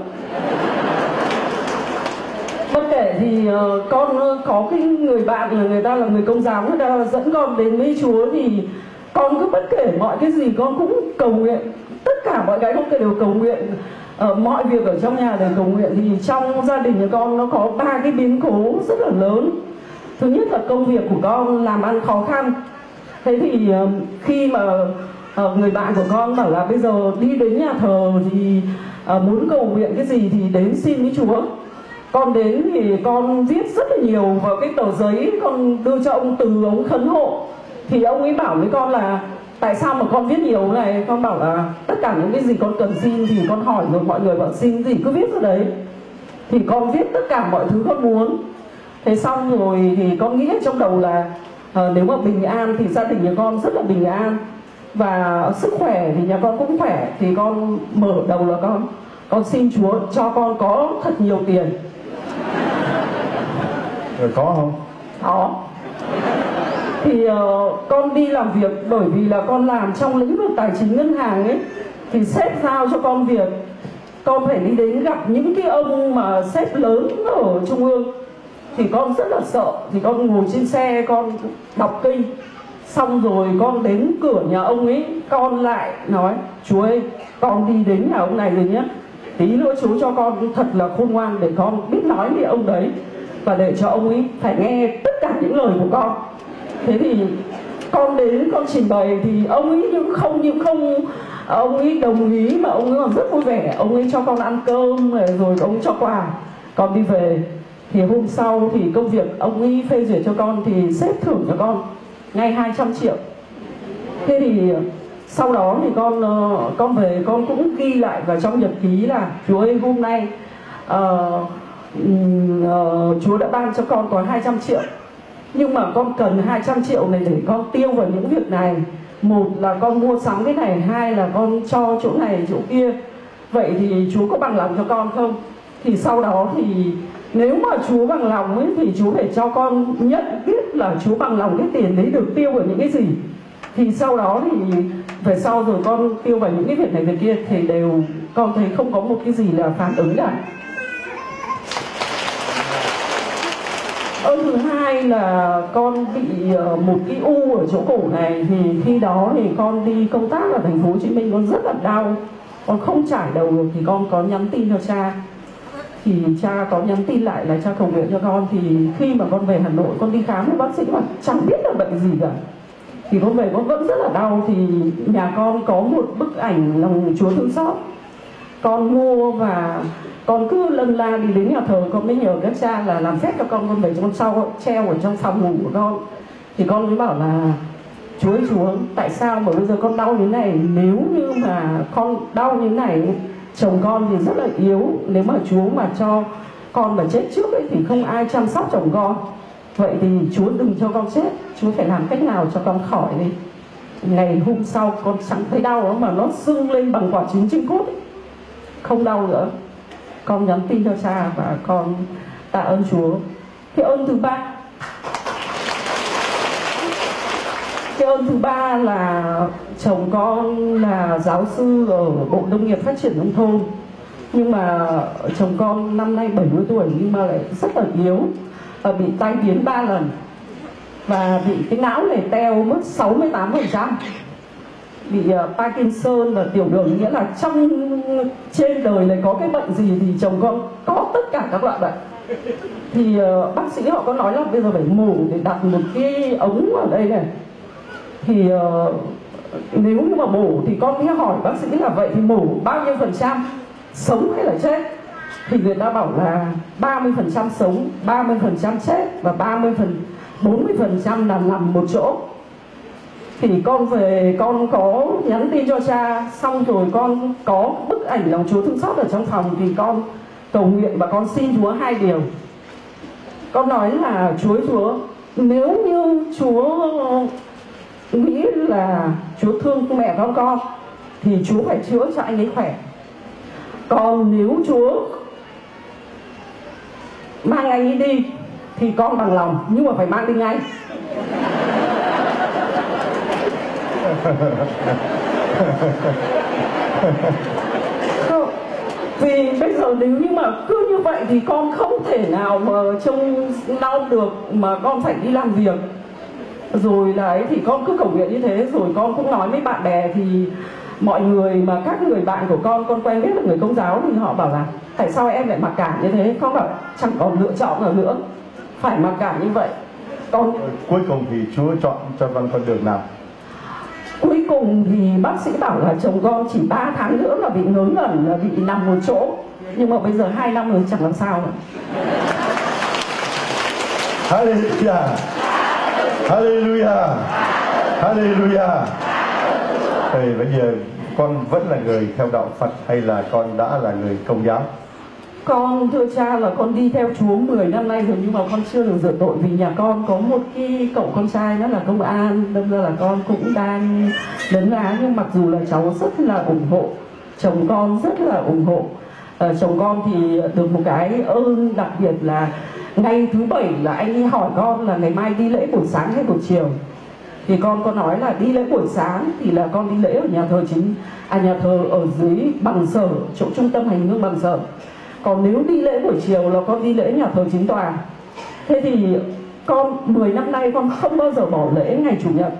Bất kể thì uh, con có cái người bạn là người ta là người Công giáo, người ta dẫn con đến với Chúa thì con cứ bất kể mọi cái gì con cũng cầu nguyện, tất cả mọi cái con đều cầu nguyện. Uh, mọi việc ở trong nhà đều cầu nguyện. Thì trong gia đình nhà con nó có ba cái biến cố rất là lớn. Thứ nhất là công việc của con làm ăn khó khăn. Thế thì uh, khi mà uh, người bạn của con bảo là bây giờ đi đến nhà thờ thì uh, muốn cầu nguyện cái gì thì đến xin với Chúa. Con đến thì con viết rất là nhiều vào cái tờ giấy, con đưa cho ông Từ, ông khấn hộ. Thì ông ấy bảo với con là tại sao mà con viết nhiều này. Con bảo là tất cả những cái gì con cần xin thì con hỏi rồi mọi người bảo xin gì cứ viết ra đấy. Thì con viết tất cả mọi thứ con muốn. Thế xong rồi thì con nghĩ trong đầu là uh, nếu mà bình an thì gia đình nhà con rất là bình an, và sức khỏe thì nhà con cũng khỏe. Thì con mở đầu là con con xin Chúa cho con có thật nhiều tiền. Rồi có không? Có. Thì uh, con đi làm việc, bởi vì là con làm trong lĩnh vực tài chính ngân hàng ấy, thì sếp giao cho con việc con phải đi đến gặp những cái ông mà sếp lớn ở trung ương. Thì con rất là sợ, thì con ngồi trên xe con đọc kinh. Xong rồi con đến cửa nhà ông ấy, con lại nói Chúa ơi, con đi đến nhà ông này rồi nhé, tí nữa Chúa cho con thật là khôn ngoan để con biết nói với ông đấy, và để cho ông ấy phải nghe tất cả những lời của con. Thế thì con đến con trình bày thì ông ấy những không những không ông ấy đồng ý, mà ông ấy còn rất vui vẻ. Ông ấy cho con ăn cơm rồi, rồi ông ấy cho quà. Con đi về thì hôm sau thì công việc ông ấy phê duyệt cho con thì sếp thưởng cho con ngay hai trăm triệu. Thế thì sau đó thì con con về con cũng ghi lại vào trong nhật ký là Chúa ơi, hôm nay uh, uh, Chúa đã ban cho con có hai trăm triệu, nhưng mà con cần hai trăm triệu này để con tiêu vào những việc này. Một là con mua sắm cái này, hai là con cho chỗ này chỗ kia. Vậy thì Chúa có bằng lòng cho con không? Thì sau đó thì nếu mà Chúa bằng lòng ấy, thì Chúa phải cho con nhận biết là Chúa bằng lòng cái tiền đấy được tiêu vào những cái gì. Thì sau đó thì về sau rồi con tiêu vào những cái việc này việc kia thì đều con thấy không có một cái gì là phản ứng cả. Ơn thứ hai là con bị một cái u ở chỗ cổ này. Thì khi đó thì con đi công tác ở thành phố Hồ Chí Minh, con rất là đau, con không trải đầu được. Thì con có nhắn tin cho cha, thì cha có nhắn tin lại là cha cầu nguyện cho con. Thì khi mà con về Hà Nội, con đi khám với bác sĩ mà chẳng biết là bệnh gì cả. Thì con về con vẫn rất là đau. Thì nhà con có một bức ảnh lòng Chúa thương xót, con mua và con cứ lân la đi đến nhà thờ. Con mới nhờ các cha là làm phép cho con con về cho con sau treo ở trong phòng ngủ của con. Thì con mới bảo là Chúa ơi Chúa, tại sao mà bây giờ con đau như thế này? Nếu như mà con đau như thế này, chồng con thì rất là yếu, nếu mà Chúa mà cho con mà chết trước ấy thì không ai chăm sóc chồng con. Vậy thì Chúa đừng cho con chết, Chúa phải làm cách nào cho con khỏi đi. Ngày hôm sau con chẳng thấy đau nữa, mà nó sưng lên bằng quả trứng chim cút ấy. Không đau nữa. Con nhắn tin cho cha và con tạ ơn Chúa. Cái ơn thứ ba Cái ơn thứ ba là chồng con là giáo sư ở Bộ Nông nghiệp Phát triển Nông thôn. Nhưng mà chồng con năm nay bảy mươi tuổi nhưng mà lại rất là yếu, và bị tai biến ba lần, và bị cái não này teo mất sáu mươi tám phần trăm, bị uh, Parkinson và tiểu đường. Nghĩa là trong trên đời này có cái bệnh gì thì chồng con có tất cả các loại bệnh. Thì uh, bác sĩ họ có nói là bây giờ phải mổ để đặt một cái ống ở đây này. Thì uh, nếu như mà mổ thì con mới hỏi bác sĩ là vậy thì mổ bao nhiêu phần trăm, sống hay là chết? Thì người ta bảo là ba mươi phần trăm sống, ba mươi phần trăm chết, và ba mươi phần bốn mươi phần trăm là nằm một chỗ. Thì con về con có nhắn tin cho cha, xong rồi con có bức ảnh lòng Chúa thương xót ở trong phòng. Thì con cầu nguyện và con xin Chúa hai điều. Con nói là Chúa Chúa, nếu như Chúa nghĩ là Chúa thương mẹ con con thì Chúa phải chữa cho anh ấy khỏe. Còn nếu Chúa mang anh ấy đi thì con bằng lòng, nhưng mà phải mang đi ngay. Vì bây giờ nếu như mà cứ như vậy thì con không thể nào mà trông đau được, mà con phải đi làm việc. Rồi là ấy thì con cứ cầu nguyện như thế. Rồi con cũng nói với bạn bè, thì mọi người mà các người bạn của con con quen biết là người Công giáo, thì họ bảo là tại sao em lại mặc cảm như thế? Con bảo chẳng còn lựa chọn nào nữa, phải mặc cảm như vậy. Con cuối cùng thì Chúa chọn cho con con đường nào? Cuối cùng thì bác sĩ bảo là chồng con chỉ ba tháng nữa là bị ngớ ngẩn, là bị nằm một chỗ. Nhưng mà bây giờ hai năm rồi chẳng làm sao nữa. Hallelujah, Hallelujah, Hallelujah. Thì bây giờ con vẫn là người theo đạo Phật hay là con đã là người Công giáo? Con thưa cha là con đi theo Chúa mười năm nay rồi, nhưng mà con chưa được rửa tội. Vì nhà con có một cái cậu con trai, nó là công an, đâm ra là con cũng đang lớn lá. Nhưng mặc dù là cháu rất là ủng hộ, chồng con rất là ủng hộ. à, Chồng con thì được một cái ơn đặc biệt là ngày thứ bảy là anh ấy hỏi con là ngày mai đi lễ buổi sáng hay buổi chiều. Thì con có nói là đi lễ buổi sáng thì là con đi lễ ở nhà thờ chính, à nhà thờ ở dưới Bằng Sở, chỗ trung tâm hành hương Bằng Sở. Còn nếu đi lễ buổi chiều là con đi lễ nhà thờ chính tòa. Thế thì con mười năm nay con không bao giờ bỏ lễ ngày Chủ nhật.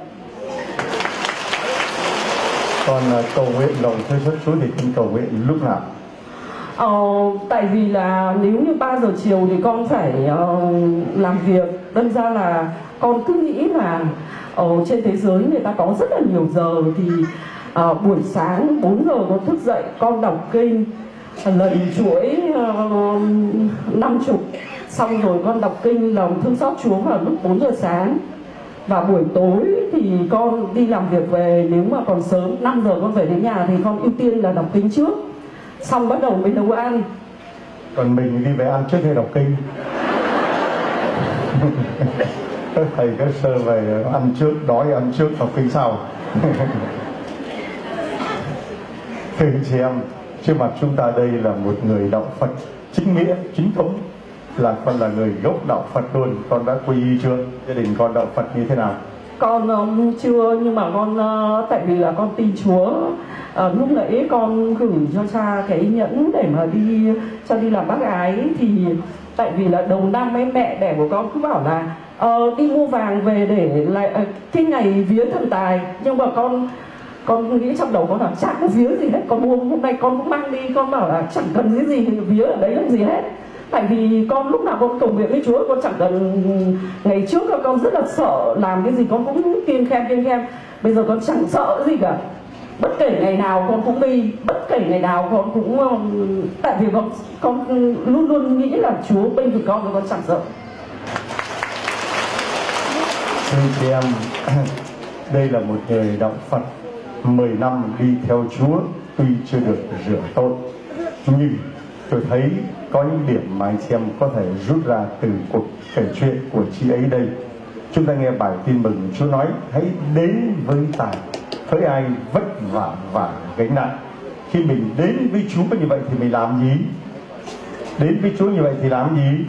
Còn cầu nguyện lòng thương xót Chúa thì con cầu nguyện lúc nào? Ờ, tại vì là nếu như ba giờ chiều thì con phải uh, làm việc. Đâm ra là con cứ nghĩ là ở trên thế giới người ta có rất là nhiều giờ. Thì uh, buổi sáng bốn giờ con thức dậy, con đọc kinh lần chuỗi năm chục, xong rồi con đọc kinh lòng thương xót Chúa vào lúc bốn giờ sáng. Và buổi tối thì con đi làm việc về, nếu mà còn sớm năm giờ con về đến nhà thì con ưu tiên là đọc kinh trước, xong bắt đầu mới nấu ăn. Còn mình đi về ăn trước hay đọc kinh? Thầy các sơ về ăn trước, đói ăn trước, đọc kinh sau. Thưa chị em, trước mặt chúng ta đây là một người đạo Phật chính nghĩa, chính thống, là con là người gốc đạo Phật luôn. Con đã quy y chưa? Gia đình con đạo Phật như thế nào? Con um, chưa, nhưng mà con uh, tại vì là con tin Chúa. uh, lúc nãy con gửi cho cha cái nhẫn để mà đi cho đi làm bác gái. Thì tại vì là đầu năm ấy mẹ đẻ của con cứ bảo là uh, đi mua vàng về để lại uh, cái ngày vía thần tài. Nhưng mà con con nghĩ trong đầu con là chả có vía gì hết, con mua hôm nay con cũng mang đi, con bảo là chẳng cần cái gì vía ở đấy làm gì hết. Tại vì con lúc nào con cầu nguyện với Chúa, con chẳng cần, ngày trước con rất là sợ làm cái gì con cũng kiêng khem kiêng khem, bây giờ con chẳng sợ gì cả. Bất kể ngày nào con cũng đi, bất kể ngày nào con cũng, tại vì con con luôn luôn nghĩ là Chúa bên vực con, con chẳng sợ. Thưa chị em, đây là một người đạo Phật mười năm đi theo Chúa, tuy chưa được rửa tội, nhưng tôi thấy có những điểm mà anh chị em có thể rút ra từ cuộc kể chuyện của chị ấy đây. Chúng ta nghe bài tin mừng, Chúa nói hãy đến với ta, với ai vất vả và gánh nặng. Khi mình đến với Chúa như vậy thì mình làm gì? Đến với Chúa như vậy thì làm gì?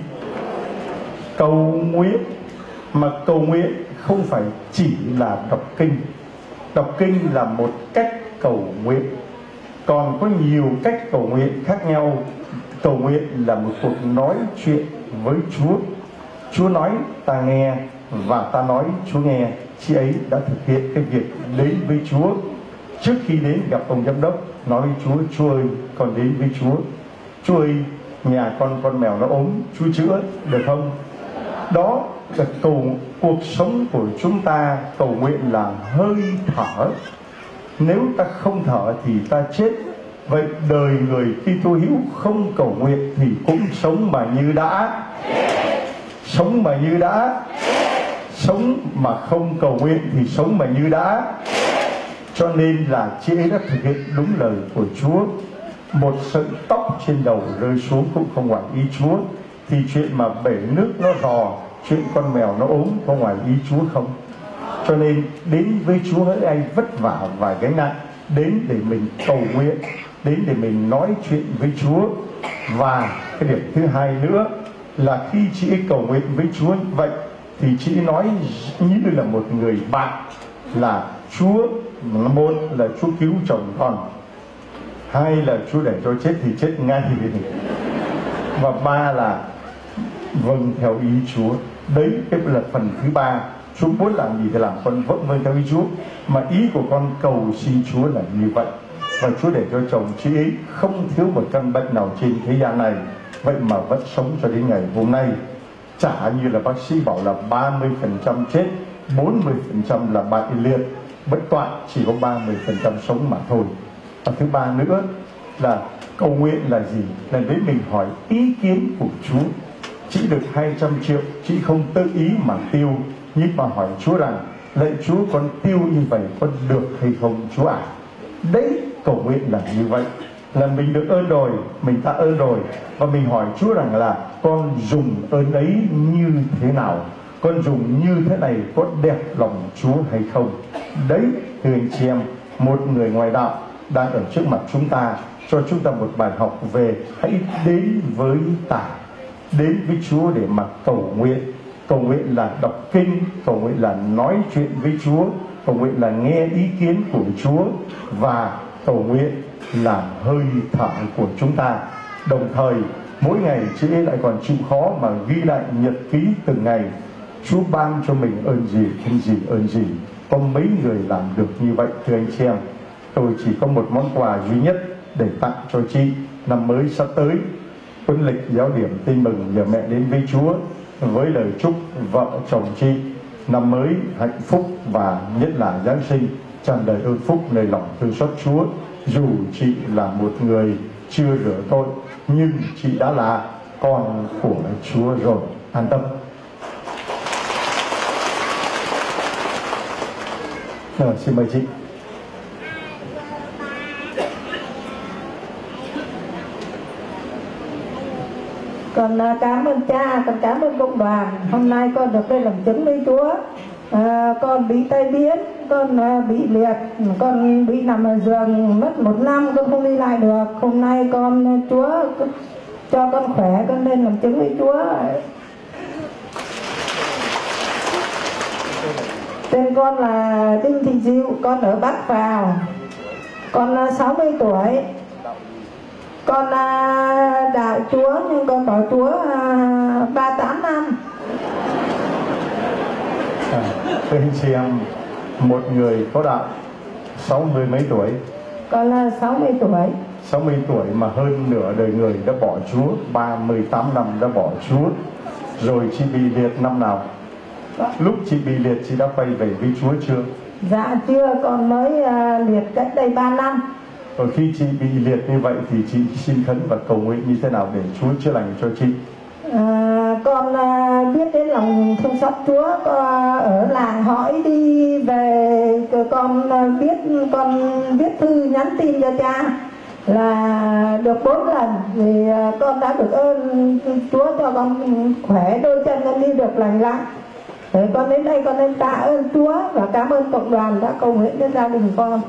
Cầu nguyện. Mà cầu nguyện không phải chỉ là đọc kinh. Đọc kinh là một cách cầu nguyện, còn có nhiều cách cầu nguyện khác nhau. Cầu nguyện là một cuộc nói chuyện với Chúa. Chúa nói ta nghe và ta nói Chúa nghe. Chị ấy đã thực hiện cái việc đến với Chúa. Trước khi đến gặp ông giám đốc, nói với Chúa, Chúa ơi con đến với Chúa. Chúa ơi nhà con con mèo nó ốm, Chúa chữa được không? Đó là cầu cuộc sống của chúng ta. Cầu nguyện là hơi thở. Nếu ta không thở thì ta chết. Vậy đời người Kitô hữu không cầu nguyện thì cũng sống mà như đã. Sống mà như đã. Sống mà không cầu nguyện thì sống mà như đã. Cho nên là chị ấy đã thực hiện đúng lời của Chúa. Một sợi tóc trên đầu rơi xuống cũng không ngoài ý Chúa. Thì chuyện mà bể nước nó rò, chuyện con mèo nó ốm có ngoài ý Chúa không? Cho nên đến với Chúa hỡi ai vất vả và gánh nặng, đến để mình cầu nguyện, đến để mình nói chuyện với Chúa. Và cái điểm thứ hai nữa là khi chị ấy cầu nguyện với Chúa vậy thì chị ấy nói như là một người bạn, là Chúa, một là Chúa cứu chồng con, hai là Chúa để cho chết thì chết ngay, và ba là vâng theo ý Chúa. Đấy cái là phần thứ ba. Chúa muốn làm gì thì làm, con vẫn vâng theo ý Chúa. Mà ý của con cầu xin Chúa là như vậy. Và Chúa để cho chồng chị ấy không thiếu một căn bệnh nào trên thế gian này. Vậy mà vẫn sống cho đến ngày hôm nay. Chả như là bác sĩ bảo là ba mươi phần trăm chết, bốn mươi phần trăm là bại liệt, bất toại, chỉ có ba mươi phần trăm sống mà thôi. Và thứ ba nữa là cầu nguyện là gì? Là để mình hỏi ý kiến của Chúa. Chị được hai trăm triệu, chị không tự ý mà tiêu, nhưng mà hỏi Chúa rằng lạy Chúa con tiêu như vậy con được hay không Chúa ạ? À? Đấy, cầu nguyện là như vậy. Là mình được ơn rồi, mình tạ ơn rồi, và mình hỏi Chúa rằng là con dùng ơn ấy như thế nào, con dùng như thế này có đẹp lòng Chúa hay không? Đấy, thưa anh chị em, một người ngoài đạo đang ở trước mặt chúng ta, cho chúng ta một bài học về hãy đến với ta, đến với Chúa để mà cầu nguyện. Cầu nguyện là đọc kinh, cầu nguyện là nói chuyện với Chúa, cầu nguyện là nghe ý kiến của Chúa, và cầu nguyện là hơi thở của chúng ta. Đồng thời mỗi ngày chị ấy lại còn chịu khó mà ghi lại nhật ký từng ngày. Chúa ban cho mình ơn gì, ơn gì, ơn gì. Có mấy người làm được như vậy thưa anh chị em. Tôi chỉ có một món quà duy nhất để tặng cho chị năm mới sắp tới. Huấn lịch giáo điểm tin mừng nhờ mẹ đến với Chúa, với lời chúc vợ chồng chị năm mới hạnh phúc, và nhất là Giáng sinh tràn đầy ơn phúc nơi lòng thương xót Chúa. Dù chị là một người chưa rửa tội, nhưng chị đã là con của Chúa rồi. An tâm. Rồi, xin mời chị. Con cảm ơn cha, con cảm ơn công đoàn. Hôm nay con được đây làm chứng với Chúa. À, con bị tai biến, con à, bị liệt, con bị nằm ở giường mất một năm, con không đi lại được. Hôm nay con Chúa cho con khỏe, con lên làm chứng với Chúa. Tên con là Đinh Thị Diệu, con ở Bắc Vào, con là sáu mươi tuổi. Con à, đạo Chúa nhưng con bảo Chúa à, ba mươi tám năm. À, thưa anh chị em, một người có đạo sáu mươi mấy tuổi. Con là sáu mươi tuổi. sáu mươi tuổi mà hơn nửa đời người đã bỏ Chúa, ba mươi tám năm đã bỏ Chúa. Rồi chị bị liệt năm nào? Lúc chị bị liệt chị đã quay về với Chúa chưa? Dạ chưa, con mới uh, liệt cách đây ba năm. Rồi khi chị bị liệt như vậy thì chị xin khấn và cầu nguyện như thế nào để Chúa chữa lành cho chị? À, con uh, biết đến lòng thương xót Chúa, con, uh, ở làng hỏi đi về, con uh, biết con viết thư nhắn tin cho cha là được bốn lần, thì uh, con đã được ơn Chúa cho con khỏe, đôi chân con đi được lành lặn. Để con đến đây con nên tạ ơn Chúa và cảm ơn cộng đoàn đã cầu nguyện đến gia đình con.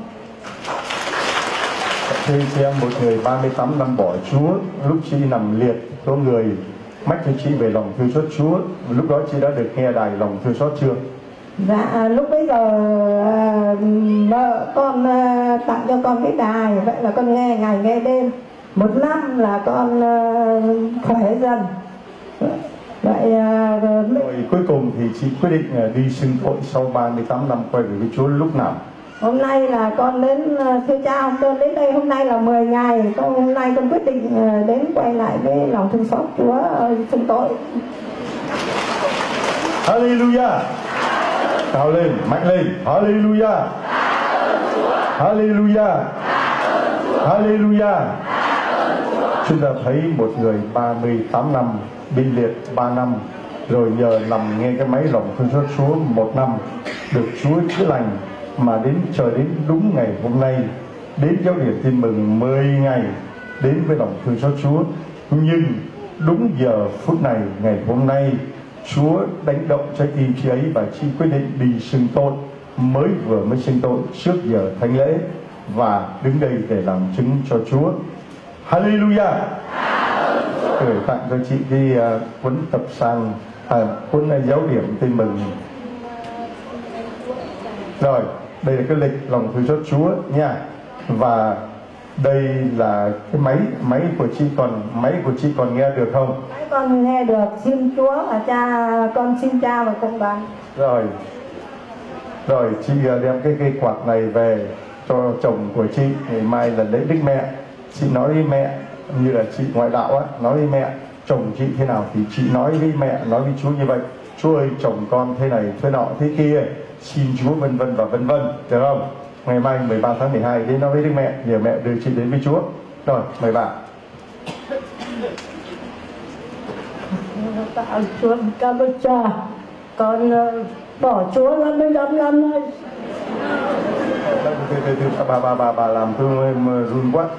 Thưa chị em, một người ba mươi tám năm bỏ Chúa, lúc chị nằm liệt, có người mách cho chị về lòng thương xót Chúa, lúc đó chị đã được nghe đài lòng thương xót chưa? Dạ, lúc bây giờ à, vợ con à, tặng cho con cái đài, vậy là con nghe ngày nghe đêm. Một năm là con à, khỏe dần. Vậy à, rồi cuối cùng thì chị quyết định à, đi xưng tội sau ba mươi tám năm quay về với Chúa lúc nào? Hôm nay là con đến, thưa cha, con đến đây hôm nay là mười ngày, con hôm nay con quyết định đến quay lại với lòng thương xót Chúa, xưng tội. Hallelujah. Cao lên, mạnh lên. Hallelujah. Hallelujah. Hallelujah. Chúng ta thấy một người ba mươi tám năm bị liệt ba năm, rồi nhờ nằm nghe cái máy lòng thương xót Chúa một năm, được Chúa chữa lành, mà đến chờ đến đúng ngày hôm nay, đến giáo điểm tin mừng mười ngày đến với lòng thương xót Chúa. Nhưng đúng giờ phút này ngày hôm nay, Chúa đánh động trái tim chị ấy và chị quyết định đi xưng tội, mới vừa mới xưng tội trước giờ thánh lễ, và đứng đây để làm chứng cho Chúa. Hallelujah. Gửi tặng cho chị cái uh, cuốn tập sang à, cuốn uh, giáo điểm tin mừng. Rồi, đây là cái lịch lòng thương xót Chúa nha. Và đây là cái máy máy của chị, còn máy của chị còn nghe được không? Máy con nghe được, xin Chúa và cha, con xin cha và công đoàn. Rồi, rồi chị đem cái cây quạt này về cho chồng của chị, ngày mai là lễ Đức Mẹ. Chị nói với mẹ, như là chị ngoại đạo á, nói với mẹ chồng chị thế nào thì chị nói với mẹ, nói với Chúa như vậy: Chúa ơi, chồng con thế này thế nọ thế kia, xin Chúa vân vân và vân vân, được không? Ngày mai mười ba tháng mười hai đến nói với Đức Mẹ, nhờ mẹ đưa chị đến với Chúa. Rồi, mời bà. Tạ Chúa, cảm ơn cha. Con uh, bỏ Chúa năm mươi lăm năm rồi. Từ từ từ, bà bà bà bà làm tôi em run quá.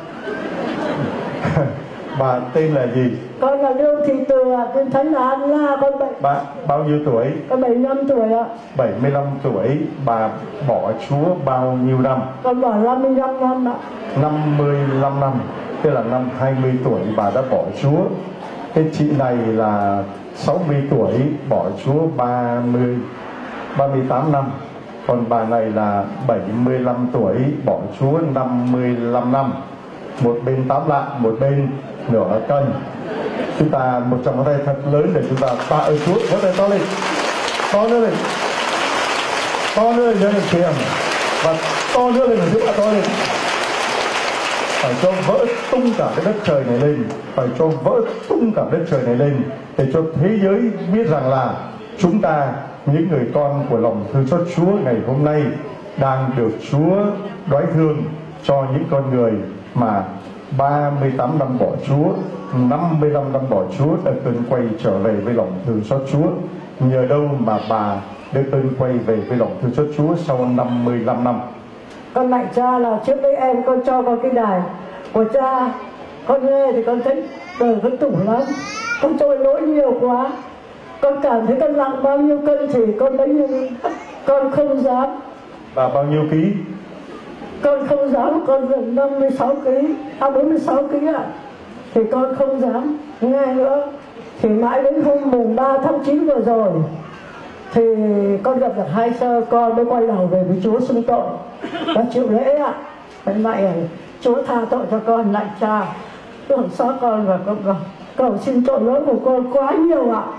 Bà tên là gì? Con là Lương Thị Từ ạ, tên Thánh An La, con bảy. Bà bao nhiêu tuổi? Con bảy mươi lăm tuổi ạ. bảy mươi lăm tuổi. Bà bỏ Chúa bao nhiêu năm? Con bỏ năm mươi lăm năm ạ. năm mươi lăm năm. Tức là năm hai mươi tuổi bà đã bỏ Chúa. Cái chị này là sáu mươi tuổi bỏ Chúa ba mươi ba mươi tám năm. Còn bà này là bảy mươi lăm tuổi bỏ Chúa năm mươi lăm năm. Một bên tám lạng, một bên nửa cân. Chúng ta một trong ngón tay thật lớn để chúng ta tạ ơn Chúa. Ngón tay to lên, to nữa lên, to nữa lên nữa lên kìa, và to nữa lên, chúng ta to lên. Phải cho vỡ tung cả cái đất trời này lên, phải cho vỡ tung cả đất trời này lên, để cho thế giới biết rằng là chúng ta, những người con của lòng thương xót Chúa ngày hôm nay, đang được Chúa đoái thương cho những con người mà ba mươi tám năm bỏ Chúa, năm mươi lăm năm bỏ Chúa đã ơn quay trở về với lòng thương xót Chúa. Nhờ đâu mà bà được ơn quay về với lòng thương xót Chúa sau năm mươi lăm năm? Con lạy cha là trước đây em con cho con cái đài của cha, con nghe thì con thấy đời con tủ lắm, con trôi lỗi nhiều quá, con cảm thấy con nặng bao nhiêu cân thì con lấy như con không dám. Bà bao nhiêu ký? Con không dám, con gần năm mươi sáu ký, à bốn mươi sáu ký ạ. Thì con không dám nghe nữa. Thì mãi đến hôm mùng ba tháng chín vừa rồi thì con gặp được hai sơ, con mới quay đầu về với Chúa xưng tội và chịu lễ ạ. Vậy vậy Chúa tha tội cho con, lạy cha thương xót con và con cầu, cầu xin tội lỗi của con quá nhiều ạ.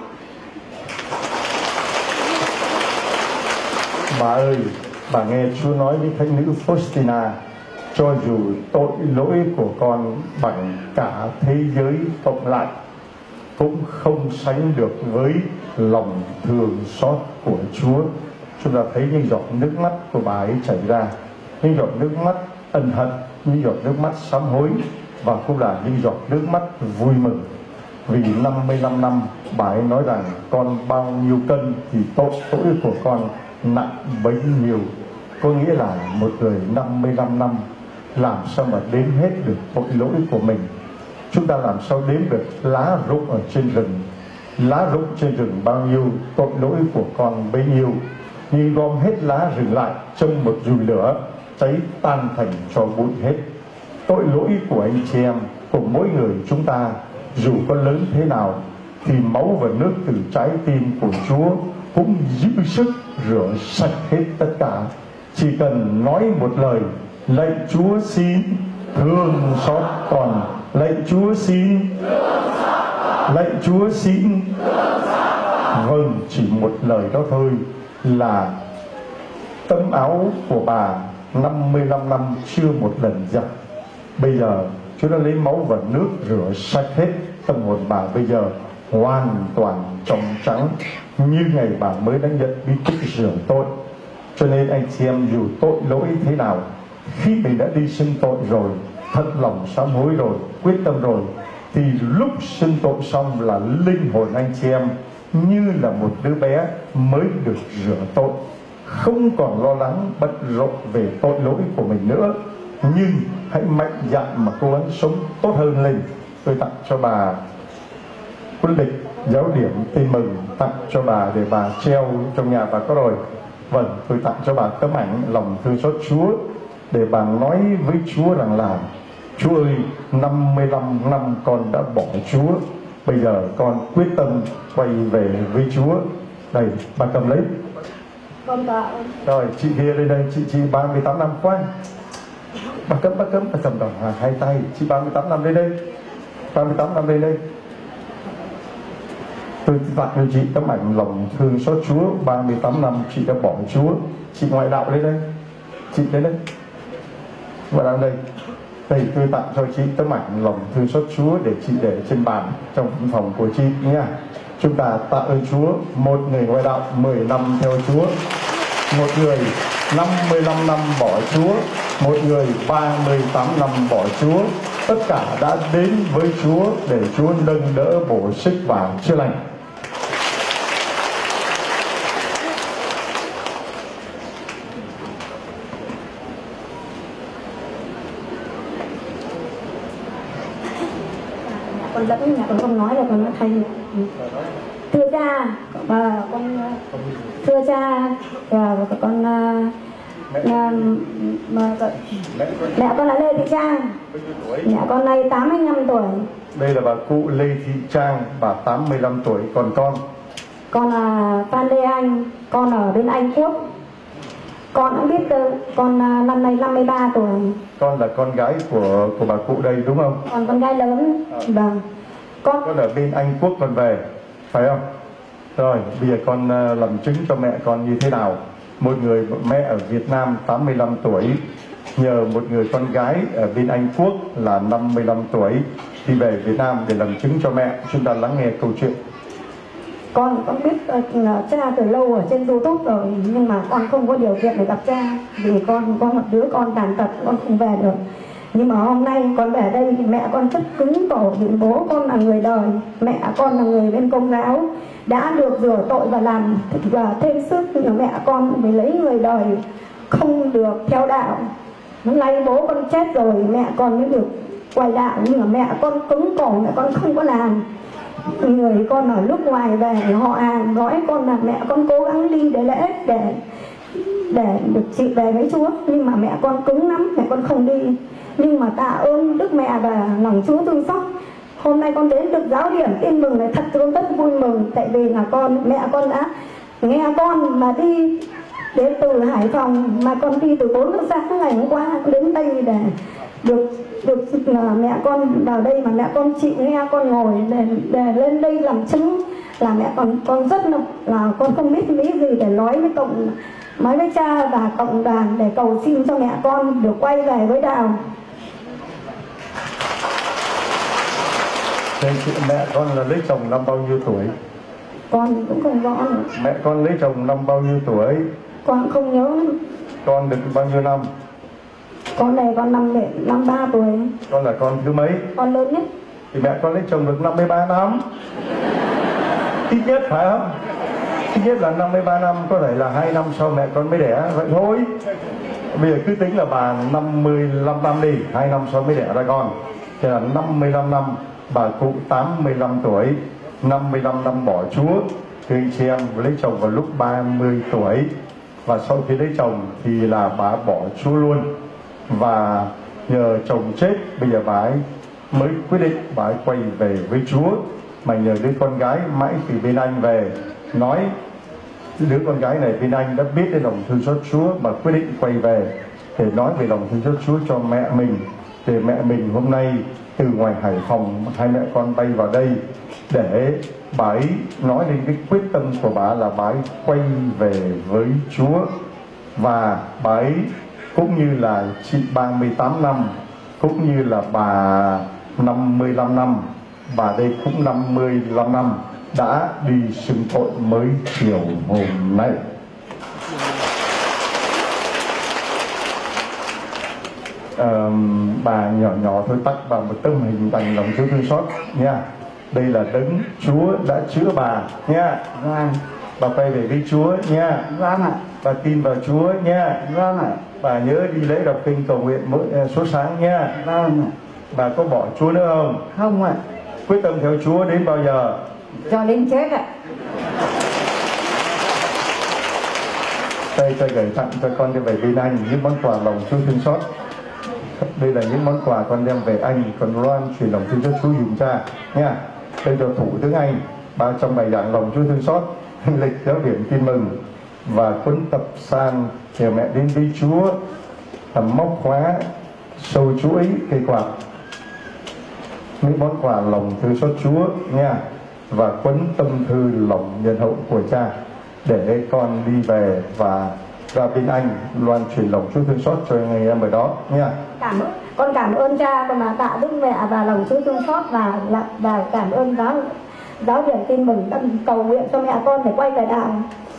Bà ơi, bà nghe Chúa nói với thánh nữ Faustina, cho dù tội lỗi của con bằng cả thế giới cộng lại cũng không sánh được với lòng thương xót của Chúa. Chúng ta thấy những giọt nước mắt của bà ấy chảy ra, những giọt nước mắt ân hận, những giọt nước mắt sám hối, và cũng là những giọt nước mắt vui mừng. Vì năm mươi lăm năm bà ấy nói rằng con bao nhiêu cân thì tội lỗi của con nặng bấy nhiêu. Có nghĩa là một người năm mươi lăm năm làm sao mà đếm hết được tội lỗi của mình. Chúng ta làm sao đếm được lá rụng ở trên rừng, lá rụng trên rừng bao nhiêu, tội lỗi của con bấy nhiêu. Nhưng gom hết lá rừng lại trong một dùi lửa, cháy tan thành tro bụi hết. Tội lỗi của anh chị em, của mỗi người chúng ta, dù có lớn thế nào thì máu và nước từ trái tim của Chúa cũng giữ sức rửa sạch hết tất cả. Chỉ cần nói một lời: lạy Chúa xin thương xót con, lạy Chúa xin, lạy Chúa xin. Vâng, chỉ một lời đó thôi là tấm áo của bà năm mươi lăm năm chưa một lần giặt. Bây giờ Chúa đã lấy máu và nước rửa sạch hết tâm hồn bà, bây giờ hoàn toàn trong trắng như ngày bà mới đã nhận bí tích rửa tội. Cho nên anh chị em, dù tội lỗi thế nào, khi mình đã đi xưng tội rồi, thật lòng sám hối rồi, quyết tâm rồi, thì lúc xưng tội xong là linh hồn anh chị em như là một đứa bé mới được rửa tội, không còn lo lắng bận rộn về tội lỗi của mình nữa, nhưng hãy mạnh dạn mà cố gắng sống tốt hơn lên. Tôi tặng cho bà cuốn lịch giáo điểm tin mừng, tặng cho bà để bà treo trong nhà bà có rồi. Vâng, tôi tặng cho bà tấm ảnh lòng thương xót Chúa để bà nói với Chúa rằng là: Chúa ơi, năm mươi lăm năm con đã bỏ Chúa, bây giờ con quyết tâm quay về với Chúa. Đây, bà cầm lấy. Con tạ ơn. Rồi, chị kia lên đây, chị chị ba mươi tám năm qua. Bà cầm, bà cầm, bà cầm đỏ hai tay. Chị ba mươi tám năm lên đây, ba mươi tám năm lên đây. Tôi tặng cho chị tấm ảnh lòng thương xót Chúa, ba mươi tám năm chị đã bỏ Chúa. Chị ngoại đạo lên đây, chị đến đây, ngoại đạo đây. Đây, tôi tặng cho chị tấm ảnh lòng thương xót Chúa để chị để trên bàn trong văn phòng của chị nha. Chúng ta tạ ơn Chúa. Một người ngoại đạo mười năm theo Chúa, một người năm mươi lăm năm bỏ Chúa, một người ba mươi tám năm bỏ Chúa. Tất cả đã đến với Chúa để Chúa nâng đỡ, bổ sức và chữa lành. Con dẫn nhà con không nói là con nói thành. Thưa cha, và con thưa cha và con là mà mẹ con là Lê Thị Trang, mẹ con nay tám mươi lăm tuổi. Đây là bà cụ Lê Thị Trang, bà tám mươi lăm tuổi. Còn con? Con là Phan Lê Anh, con ở bên Anh Quốc. Con cũng biết con năm nay năm mươi ba tuổi. Con là con gái của của bà cụ đây đúng không? Con con gái lớn. À. Vâng. Con con ở bên Anh Quốc con về, phải không? Rồi, bây giờ con uh, làm chứng cho mẹ con như thế nào. Một người mẹ ở Việt Nam tám mươi lăm tuổi nhờ một người con gái ở bên Anh Quốc là năm mươi lăm tuổi đi về Việt Nam để làm chứng cho mẹ. Chúng ta lắng nghe câu chuyện. Con con biết uh, cha từ lâu ở trên YouTube rồi, nhưng mà con không có điều kiện để gặp cha vì con có một đứa con tàn tật, con không về được. Nhưng mà hôm nay con về đây, mẹ con rất cứng cổ vì bố con là người đời, mẹ con là người bên Công giáo, đã được rửa tội và làm và thêm sức. Nhưng mà mẹ con mới lấy người đời không được theo đạo. Hôm nay bố con chết rồi, mẹ con mới được quay đạo. Nhưng mà mẹ con cứng cổ, mẹ con không có làm. Người con ở nước ngoài về họ hàng nói con là mẹ con cố gắng đi để lễ để để được chị về với Chúa, nhưng mà mẹ con cứng lắm, mẹ con không đi. Nhưng mà tạ ơn Đức Mẹ và lòng Chúa thương xót, hôm nay con đến được giáo điểm tin mừng này thật con rất vui mừng. Tại vì là con mẹ con đã nghe con mà đi đến từ Hải Phòng, mà con đi từ bốn giờ sáng ngày hôm qua đến đây để được được là mẹ con vào đây, mà mẹ con chịu nghe con ngồi để, để lên đây làm chứng là mẹ con con rất là, là con không biết nghĩ gì để nói với cộng nói với cha và cộng đoàn để cầu xin cho mẹ con được quay về với đạo. Thế chị, mẹ con là lấy chồng năm bao nhiêu tuổi? Con cũng không rõ nữa. Mẹ con lấy chồng năm bao nhiêu tuổi? Con không nhớ. Con được bao nhiêu năm? Con này con năm năm ba tuổi. Con là con thứ mấy? Con lớn nhất. Thì mẹ con lấy chồng được năm mươi ba năm. Ít nhất phải không? Ít nhất là năm mươi ba năm, có thể là hai năm sau mẹ con mới đẻ, vậy thôi. Bây giờ cứ tính là bà năm mươi lăm năm đi, hai năm sau mới đẻ ra con. Thì là năm mươi lăm năm, bà cụ tám mươi lăm tuổi, năm mươi lăm năm bỏ Chúa. Thì anh chị em lấy chồng vào lúc ba mươi tuổi. Và sau khi lấy chồng thì là bà bỏ Chúa luôn. Và nhờ chồng chết, bây giờ bà ấy mới quyết định bà ấy quay về với Chúa. Mà nhờ đứa con gái mãi từ bên anh về, nói đứa con gái này bên anh đã biết đến lòng thương xót Chúa mà quyết định quay về để nói về lòng thương xót Chúa cho mẹ mình. Để mẹ mình hôm nay từ ngoài Hải Phòng, hai mẹ con bay vào đây để bà ấy nói đến cái quyết tâm của bà là bà ấy quay về với Chúa. Và bà ấy cũng như là chị ba mươi tám năm, cũng như là bà năm mươi lăm năm, bà đây cũng năm mươi lăm năm đã đi xưng tội mới chiều hôm nay. À, bà nhỏ nhỏ thôi tắt vào một tấm hình bằng lòng Chúa thương xót nha. Đây là đấng Chúa đã chữa bà nha. Vâng. Bà quay về với Chúa nha. Vâng ạ. Bà tin vào Chúa nha. Vâng ạ. Bà nhớ đi lễ đọc kinh cầu nguyện mỗi số sáng nha. Vâng ạ. Bà có bỏ Chúa nữa không? Không ạ. Quyết tâm theo Chúa đến bao giờ? Cho đến chết ạ. Đây tôi gửi tặng cho con đem về bên anh những món quà lòng Chúa thương xót. Đây là những món quà con đem về anh, còn loan truyền lòng thương xót Chúa dùm cha nha. Đây là thủ tướng Anh, ba trong bài giảng lòng Chúa thương xót, lịch giáo điểm tin mừng và cuốn tập san nhờ mẹ đến với Chúa, tầm móc khóa, sâu chuỗi, cây quạt, những món quà lòng thương xót Chúa nha, và cuốn tâm thư lòng nhân hậu của cha để con đi về và ra bên anh loan truyền lòng Chúa thương xót cho người em ở đó nha. Cảm ơn, con cảm ơn cha, con là tạ Đức Mẹ và lòng Chúa thương xót, và và cảm ơn giáo giáo điểm tin mừng đã cầu nguyện cho mẹ con để quay về đạo.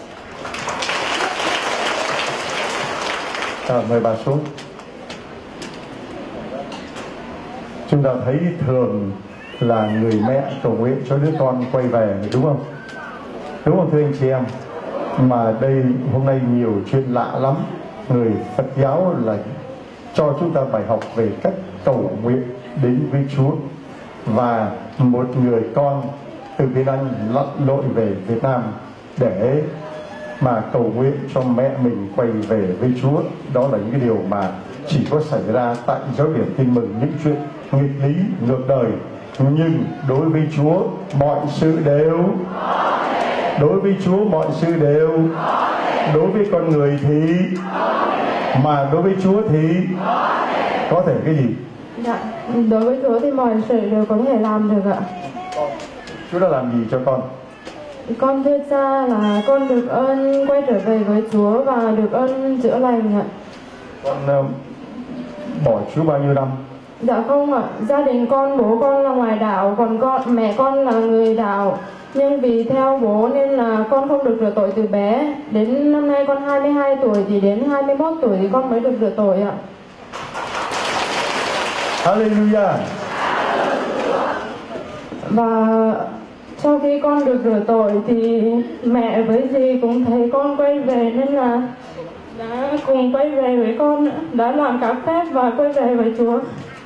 À, mời bà xuống. Chúng ta thấy thường là người mẹ cầu nguyện cho đứa con quay về, đúng không? Đúng không thưa anh chị em? Mà đây hôm nay nhiều chuyện lạ lắm. Người Phật giáo là cho chúng ta bài học về cách cầu nguyện đến với Chúa. Và một người con từ bên Anh lặn lội về Việt Nam để mà cầu nguyện cho mẹ mình quay về với Chúa. Đó là những cái điều mà chỉ có xảy ra tại giáo điểm tin mừng, những chuyện nghịch lý, ngược đời. Nhưng đối với Chúa mọi sự đều Đối với Chúa mọi sự đều Đối với con người thì Mà đối với Chúa thì có thể cái gì? Dạ, đối với Chúa thì mọi sự đều có thể làm được ạ. Chúa đã làm gì cho con? Con thưa cha là con được ơn quay trở về với Chúa và được ơn chữa lành ạ. Con uh, bỏ Chúa bao nhiêu năm? Dạ không ạ, gia đình con, bố con là ngoài đạo, còn con mẹ con là người đạo. Nhưng vì theo bố nên là con không được rửa tội từ bé. Đến năm nay con hai mươi hai tuổi thì đến hai mươi mốt tuổi thì con mới được rửa tội ạ. Hallelujah. Và sau khi con được rửa tội thì mẹ với dì cũng thấy con quay về nên là đã cùng quay về với con, đã làm các phép và quay về với Chúa.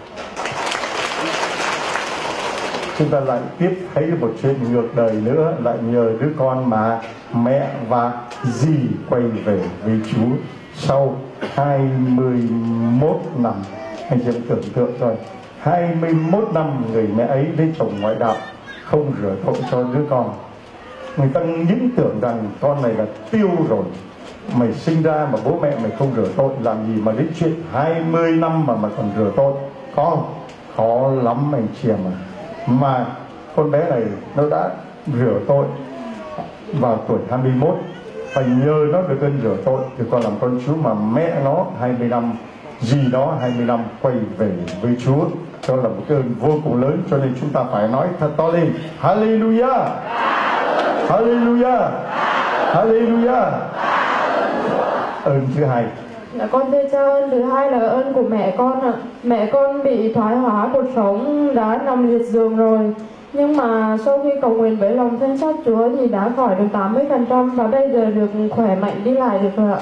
Chúng ta lại tiếp thấy một chuyện ngược đời nữa, lại nhờ đứa con mà mẹ và dì quay về với Chúa sau hai mươi mốt năm. Anh chị em tưởng tượng rồi, hai mươi mốt năm người mẹ ấy lấy chồng ngoại đạo, không rửa tội cho đứa con. Người ta những tưởng rằng con này là tiêu rồi, mày sinh ra mà bố mẹ mày không rửa tội, làm gì mà đến chuyện hai mươi năm mà mà còn rửa tội. Con khó lắm anh chị em à. Mà con bé này nó đã rửa tội vào tuổi hai mươi mốt phải nhờ nó được ơn rửa tội thì con làm con Chúa, mà mẹ nó hai mươi năm, gì đó hai mươi năm quay về với Chúa. Đó là một cái ơn vô cùng lớn, cho nên chúng ta phải nói thật to lên: Hallelujah, Hallelujah, Hallelujah. Ơn thứ hai. Dạ, con thưa cha, ơn thứ hai là ơn của mẹ con ạ. Mẹ con bị thoái hóa cuộc sống, đã nằm liệt giường rồi. Nhưng mà sau khi cầu nguyện với lòng thương xót Chúa thì đã khỏi được tám mươi phần trăm và bây giờ được khỏe mạnh đi lại được rồi ạ.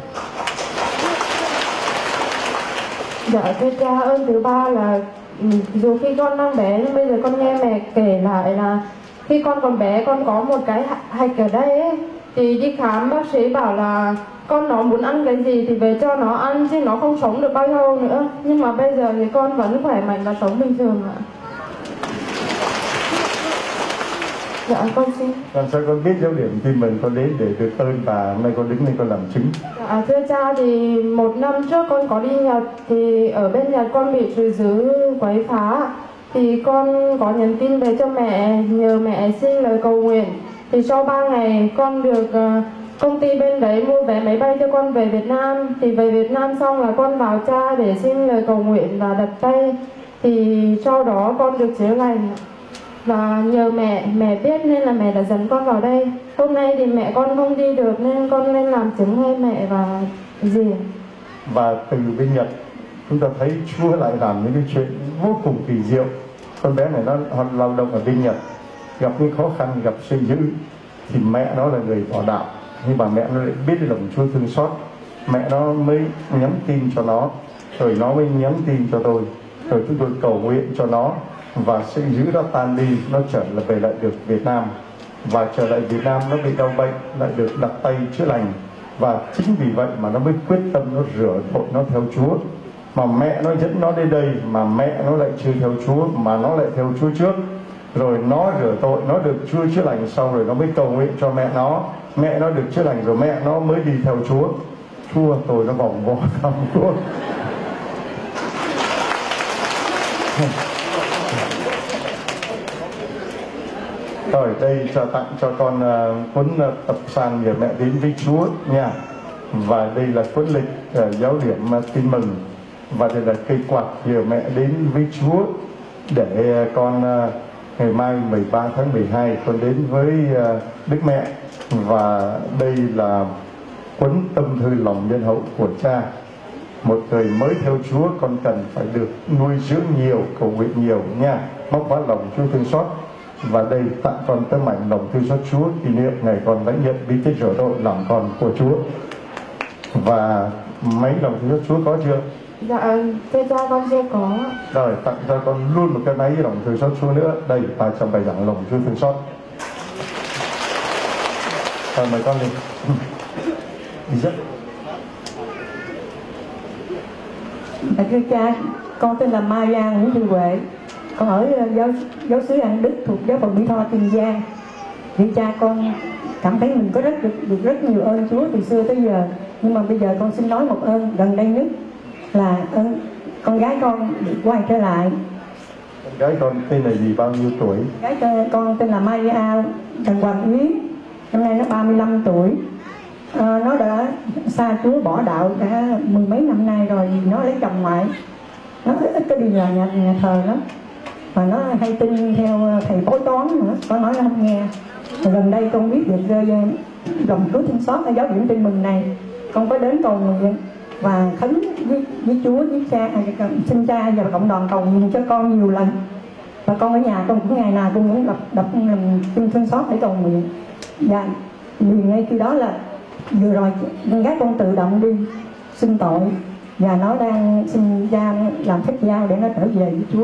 Dạ thưa cha, ơn thứ ba là dù khi con đang bé nhưng bây giờ con nghe mẹ kể lại là khi con còn bé con có một cái hạch ở đây ấy, thì đi khám bác sĩ bảo là con nó muốn ăn cái gì thì về cho nó ăn chứ nó không sống được bao lâu nữa. Nhưng mà bây giờ thì con vẫn khỏe mạnh và sống bình thường ạ. Dạ con xin. Làm sao con biết dấu điểm tin mừng con đến để được ơn và hôm nay con đứng lên con làm chứng? Dạ thưa cha, thì một năm trước con có đi Nhật, thì ở bên Nhật con bị sự dữ quấy phá. Thì con có nhắn tin về cho mẹ, nhờ mẹ xin lời cầu nguyện. Thì sau ba ngày con được uh, công ty bên đấy mua vé máy bay cho con về Việt Nam. Thì về Việt Nam xong là con vào cha để xin lời cầu nguyện và đặt tay. Thì sau đó con được chữa lành. Và nhờ mẹ, mẹ biết nên là mẹ đã dẫn con vào đây. Hôm nay thì mẹ con không đi được nên con lên làm chứngให้mẹ và dì. Và từ bên Nhật chúng ta thấy Chúa lại làm những cái chuyện vô cùng kỳ diệu. Con bé này nó lao động ở bên Nhật, gặp những khó khăn, gặp suy dữ, thì mẹ nó là người bỏ đạo, nhưng mà mẹ nó lại biết lòng Chúa thương xót. Mẹ nó mới nhắn tin cho nó, rồi nó mới nhắn tin cho tôi, rồi chúng tôi cầu nguyện cho nó, và sự dữ đó tan đi, nó trở lại về lại được Việt Nam. Và trở lại Việt Nam nó bị đau bệnh, lại được đặt tay chữa lành. Và chính vì vậy mà nó mới quyết tâm nó rửa tội, nó theo Chúa. Mà mẹ nó dẫn nó đến đây, mà mẹ nó lại chưa theo Chúa, mà nó lại theo Chúa trước. Rồi nó rửa tội, nó được Chúa chữa lành xong rồi nó mới cầu nguyện cho mẹ nó. Mẹ nó được chữa lành rồi mẹ nó mới đi theo Chúa. Chúa tôi nó vòng vo thăm Chúa. Rồi đây cho tặng cho con uh, cuốn uh, tập san nhờ mẹ đến với Chúa nha. Và đây là cuốn lịch uh, giáo điểm uh, tin mừng. Và đây là cây quạt nhờ mẹ đến với Chúa để uh, con uh, ngày mai mười ba tháng mười hai con đến với uh, Đức Mẹ. Và đây là cuốn tâm thư lòng nhân hậu của cha. Một người mới theo Chúa con cần phải được nuôi dưỡng nhiều, cầu nguyện nhiều nha, móc vá lòng Chúa thương xót. Và đây tặng con tấm ảnh lòng thương xót Chúa kỷ niệm ngày con đã nhận bí tích rửa tội làm con của Chúa. Và mấy lòng thương xót Chúa có chưa? Dạ thưa cha con chưa có. Rồi tặng cho con luôn một cái máy lòng thương xót Chúa nữa. Đây ba trăm bài giảng lòng Chúa thương xót. Rồi mời con lên. Đi rất. Dạ, thưa cha, con tên là Maria Nguyễn Thị Huệ, con ở giáo giáo xứ An Đức thuộc giáo phận Mỹ Tho, Tiền Giang. Thì cha con cảm thấy mình có rất được, được rất nhiều ơn Chúa từ xưa tới giờ, nhưng mà bây giờ con xin nói một ơn gần đây nhất là ơn con gái con được quay trở lại. Con gái con tên là gì, bao nhiêu tuổi? Gái con tên là Maria Trần Hoàng Yến, năm nay nó ba mươi lăm tuổi. À, nó đã xa Chúa bỏ đạo đã mười mấy năm nay rồi, vì nó lấy chồng ngoại, nó ít có đi vào nhà, nhà thờ lắm, và nó hay tin theo thầy bói toán nữa, có nói nó không nghe. Rồi gần đây con biết được dòng Chúa thương xót ở giáo điểm tin mừng này, con có đến cầu nguyện và khấn với, với Chúa, với cha, xin cha và cộng đoàn cầu nguyện cho con nhiều lần. Và con ở nhà con cũng ngày nào con cũng đập đập tin thương xót để cầu nguyện. Và vì ngay khi đó là vừa rồi con gái con tự động đi xin tội, và nó đang xin cha làm phép giao để nó trở về với Chúa.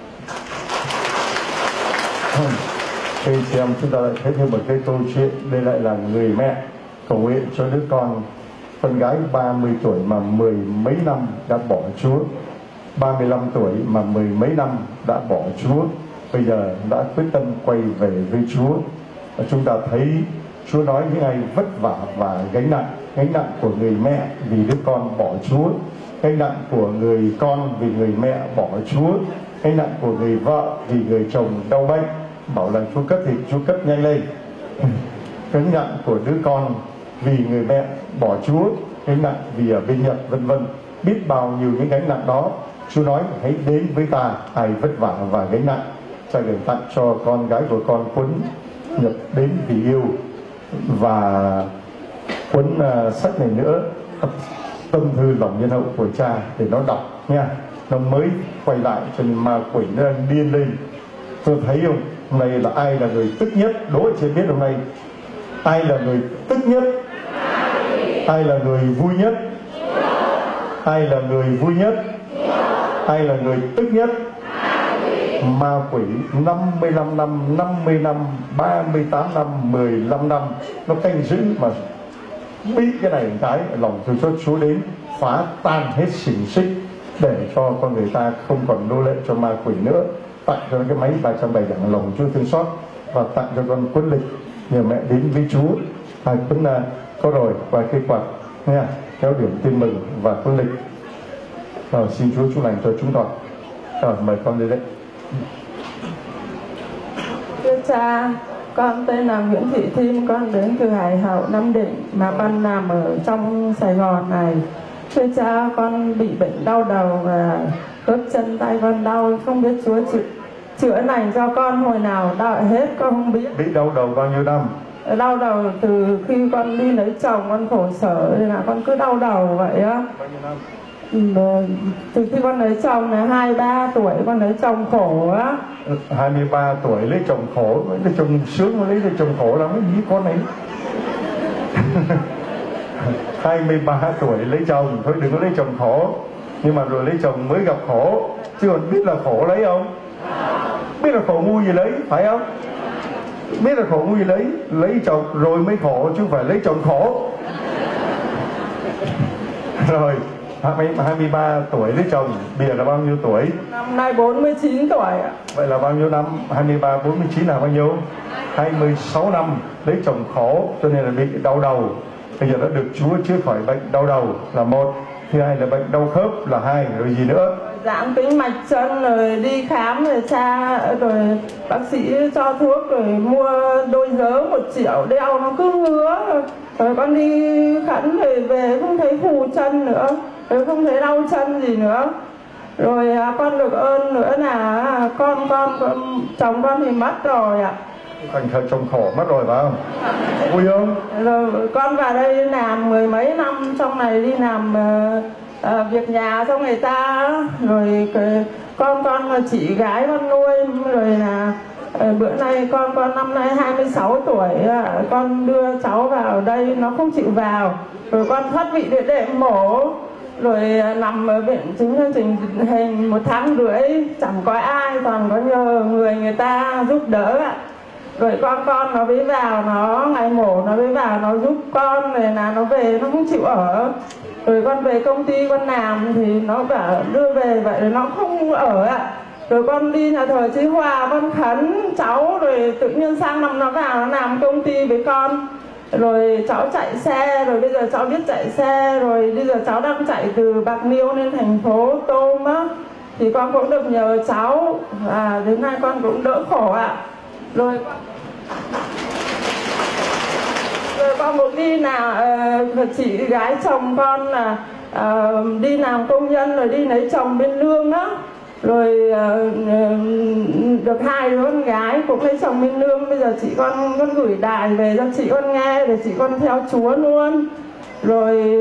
Khi chị em chúng ta lại thấy thêm một cái câu chuyện. Đây lại là người mẹ cầu nguyện cho đứa con, con gái ba mươi tuổi mà mười mấy năm đã bỏ Chúa, ba mươi lăm tuổi mà mười mấy năm đã bỏ Chúa, bây giờ đã quyết tâm quay về với Chúa. Và chúng ta thấy Chúa nói những ai vất vả và gánh nặng, gánh nặng của người mẹ vì đứa con bỏ Chúa, gánh nặng của người con vì người mẹ bỏ Chúa, gánh nặng của người vợ vì người chồng đau bệnh, bảo là Chúa cất thì Chúa cất nhanh lên. Gánh nặng của đứa con vì người mẹ bỏ Chúa, gánh nặng vì ở bên Nhật, vân vân. Biết bao nhiêu những gánh nặng đó, Chúa nói hãy đến với ta, ai vất vả và gánh nặng. Cha gửi tặng cho con gái của con cuốn Nhật đến vì yêu, và cuốn uh, sách này nữa, Tâm thư lòng nhân hậu của cha, để nó đọc nha. Nó mới quay lại cho nên ma quỷ nó đang điên lên. Tôi thấy không, hôm nay là ai là người tức nhất? Đố chị biết hôm nay ai là người tức nhất, ai là người vui nhất, ai là người vui nhất, ai là người tức nhất? Ma quỷ năm mươi lăm năm, năm mươi năm, ba mươi tám năm, mười lăm năm nó canh giữ, mà bị cái này cái lòng thương xót Chúa đến phá tan hết xiềng xích để cho con người ta không còn nô lệ cho ma quỷ nữa. Tặng cho cái máy ba trăm bảy đẳng lòng Chúa thương xót, và tặng cho con cuốn lịch nhờ mẹ đến với Chúa. Hai cuốn uh, có rồi, và cây quạt nha, kéo điểm tin mừng và cuốn lịch. Rồi, xin Chúa chúc lành cho chúng con. Rồi, mời con đi đấy. Thưa cha, con tên là Nguyễn Thị Thim, con đến từ Hải Hậu, Nam Định, mà ban làm ở trong Sài Gòn này. Thưa cha, con bị bệnh đau đầu và khớp chân tay con đau, không biết Chúa chữa, chữa lành cho con hồi nào đau hết, con không biết. Bị đau đầu bao nhiêu năm? Đau đầu từ khi con đi lấy chồng, con khổ sở nên là con cứ đau đầu vậy á. Bao nhiêu năm? Từ khi con lấy chồng là hai ba tuổi, con lấy chồng khổ á. Hai mươi ba tuổi lấy chồng khổ, lấy chồng sướng, lấy chồng khổ lắm cái con này. Hai mươi ba tuổi lấy chồng, thôi đừng có lấy chồng khổ. Nhưng mà rồi lấy chồng mới gặp khổ, chứ còn biết là khổ lấy không? Biết là khổ ngu gì lấy, phải không? Biết là khổ ngu gì lấy, lấy chồng rồi mới khổ, chứ không phải lấy chồng khổ. Rồi hai mươi ba tuổi lấy chồng, bây giờ là bao nhiêu tuổi? Năm nay bốn mươi chín tuổi ạ. Vậy là bao nhiêu năm? hai mươi ba, bốn mươi chín là bao nhiêu? hai mươi sáu năm lấy chồng khổ, cho nên là bị đau đầu. Bây giờ đã được Chúa chữa khỏi bệnh đau đầu là một. Thứ hai là bệnh đau khớp là hai. Rồi gì nữa? Giãn tĩnh mạch chân, rồi đi khám rồi cha, rồi bác sĩ cho thuốc, rồi mua đôi giớ một triệu đeo nó cứ ngứa. Rồi con đi khẩn rồi về không thấy phù chân nữa, rồi không thấy đau chân gì nữa. Rồi con được ơn nữa là con con, con chồng con thì mất rồi ạ. Anh thợ chồng khổ mất rồi phải không? Vui không? Rồi con vào đây làm mười mấy năm, trong này đi làm uh, uh, việc nhà cho người ta. Rồi con con là chị gái con nuôi. Rồi là uh, bữa nay con con năm nay hai mươi sáu tuổi, uh, con đưa cháu vào đây nó không chịu vào. Rồi con thoát vị địa đệm mổ. Rồi uh, nằm ở viện chính chương trình hình một tháng rưỡi, chẳng có ai, toàn có nhờ người người ta giúp đỡ ạ. Rồi con con nó mới vào, nó ngày mổ nó mới vào, nó giúp con, rồi là nó về nó không chịu ở. Rồi con về công ty con làm thì nó bảo đưa về, vậy nó không ở ạ. Rồi con đi nhà thờ Chí Hòa, con khấn cháu, rồi tự nhiên sang năm nó vào nó làm công ty với con. Rồi cháu chạy xe, rồi bây giờ cháu biết chạy xe, rồi bây giờ cháu đang chạy từ Bạc Liêu lên thành phố Tôm á. Thì con cũng được nhờ cháu, và đến nay con cũng đỡ khổ ạ. Rồi rồi con cũng đi làm, uh, chị gái chồng con là uh, đi làm công nhân, rồi đi lấy chồng bên Lương đó. Rồi uh, uh, được hai đứa con gái cũng lấy chồng bên Lương. Bây giờ chị con con gửi đài về cho chị con nghe, để chị con theo Chúa luôn. Rồi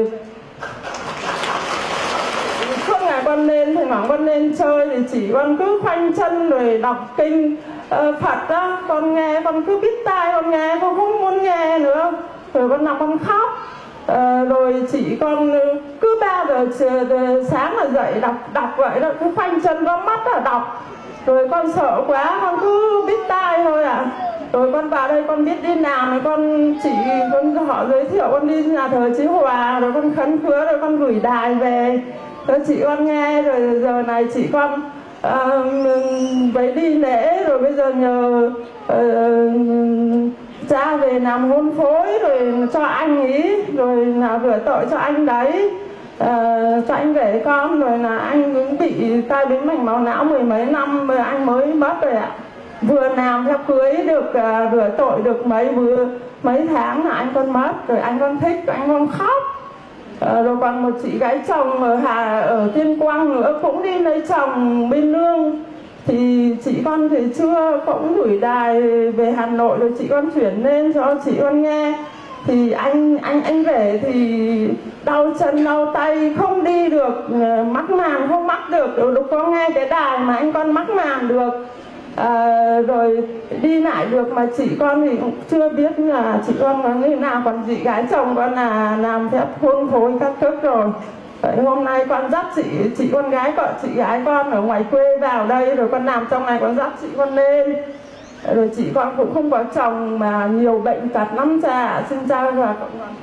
suốt ngày con lên thì bảo con lên chơi, thì chị con cứ khoanh chân rồi đọc kinh uh, Phật đó. Con nghe, con cứ biết tai con nghe, con không muốn nghe nữa. Rồi con nằm con khóc. uh, Rồi chị con cứ ba giờ sáng là dậy đọc đọc vậy đó, cứ khoanh chân con mắt là đọc. Rồi con sợ quá, con cứ biết tai thôi ạ. À. Rồi con vào đây con biết đi làm, rồi con chị con họ giới thiệu con đi nhà thờ Chí Hòa, rồi con khấn khứa, rồi con gửi đài về cho chị con nghe. Rồi giờ này chị con uh, phải đi lễ, rồi bây giờ nhờ uh, cha về làm hôn phối rồi cho anh ý, rồi là rửa tội cho anh đấy, uh, cho anh rể con. Rồi là anh cũng bị tai biến mạch máu não mười mấy năm, rồi anh mới mất rồi ạ. vừa làm theo cưới được uh, rửa tội được mấy bữa mấy tháng là anh con mất, rồi anh con thích, rồi anh con khóc. À, rồi còn một chị gái chồng ở Hà ở Tuyên Quang nữa cũng đi lấy chồng bên Lương, thì chị con thì chưa cũng gửi đài về Hà Nội rồi chị con chuyển lên cho chị con nghe. Thì anh anh anh rể thì đau chân đau tay không đi được, mắc màn không mắc được, lúc có nghe cái đài mà anh con mắc màn được. À, rồi đi lại được mà chị con thì cũng chưa biết là chị con là như nào, còn chị gái chồng con là làm phép hôn phối các thức rồi. Vậy hôm nay con dắt chị chị con gái con chị gái con ở ngoài quê vào đây, rồi con làm trong này con dắt chị con lên. Rồi chị con cũng không có chồng mà nhiều bệnh tật lắm cha, xin chào và cộng đoàn.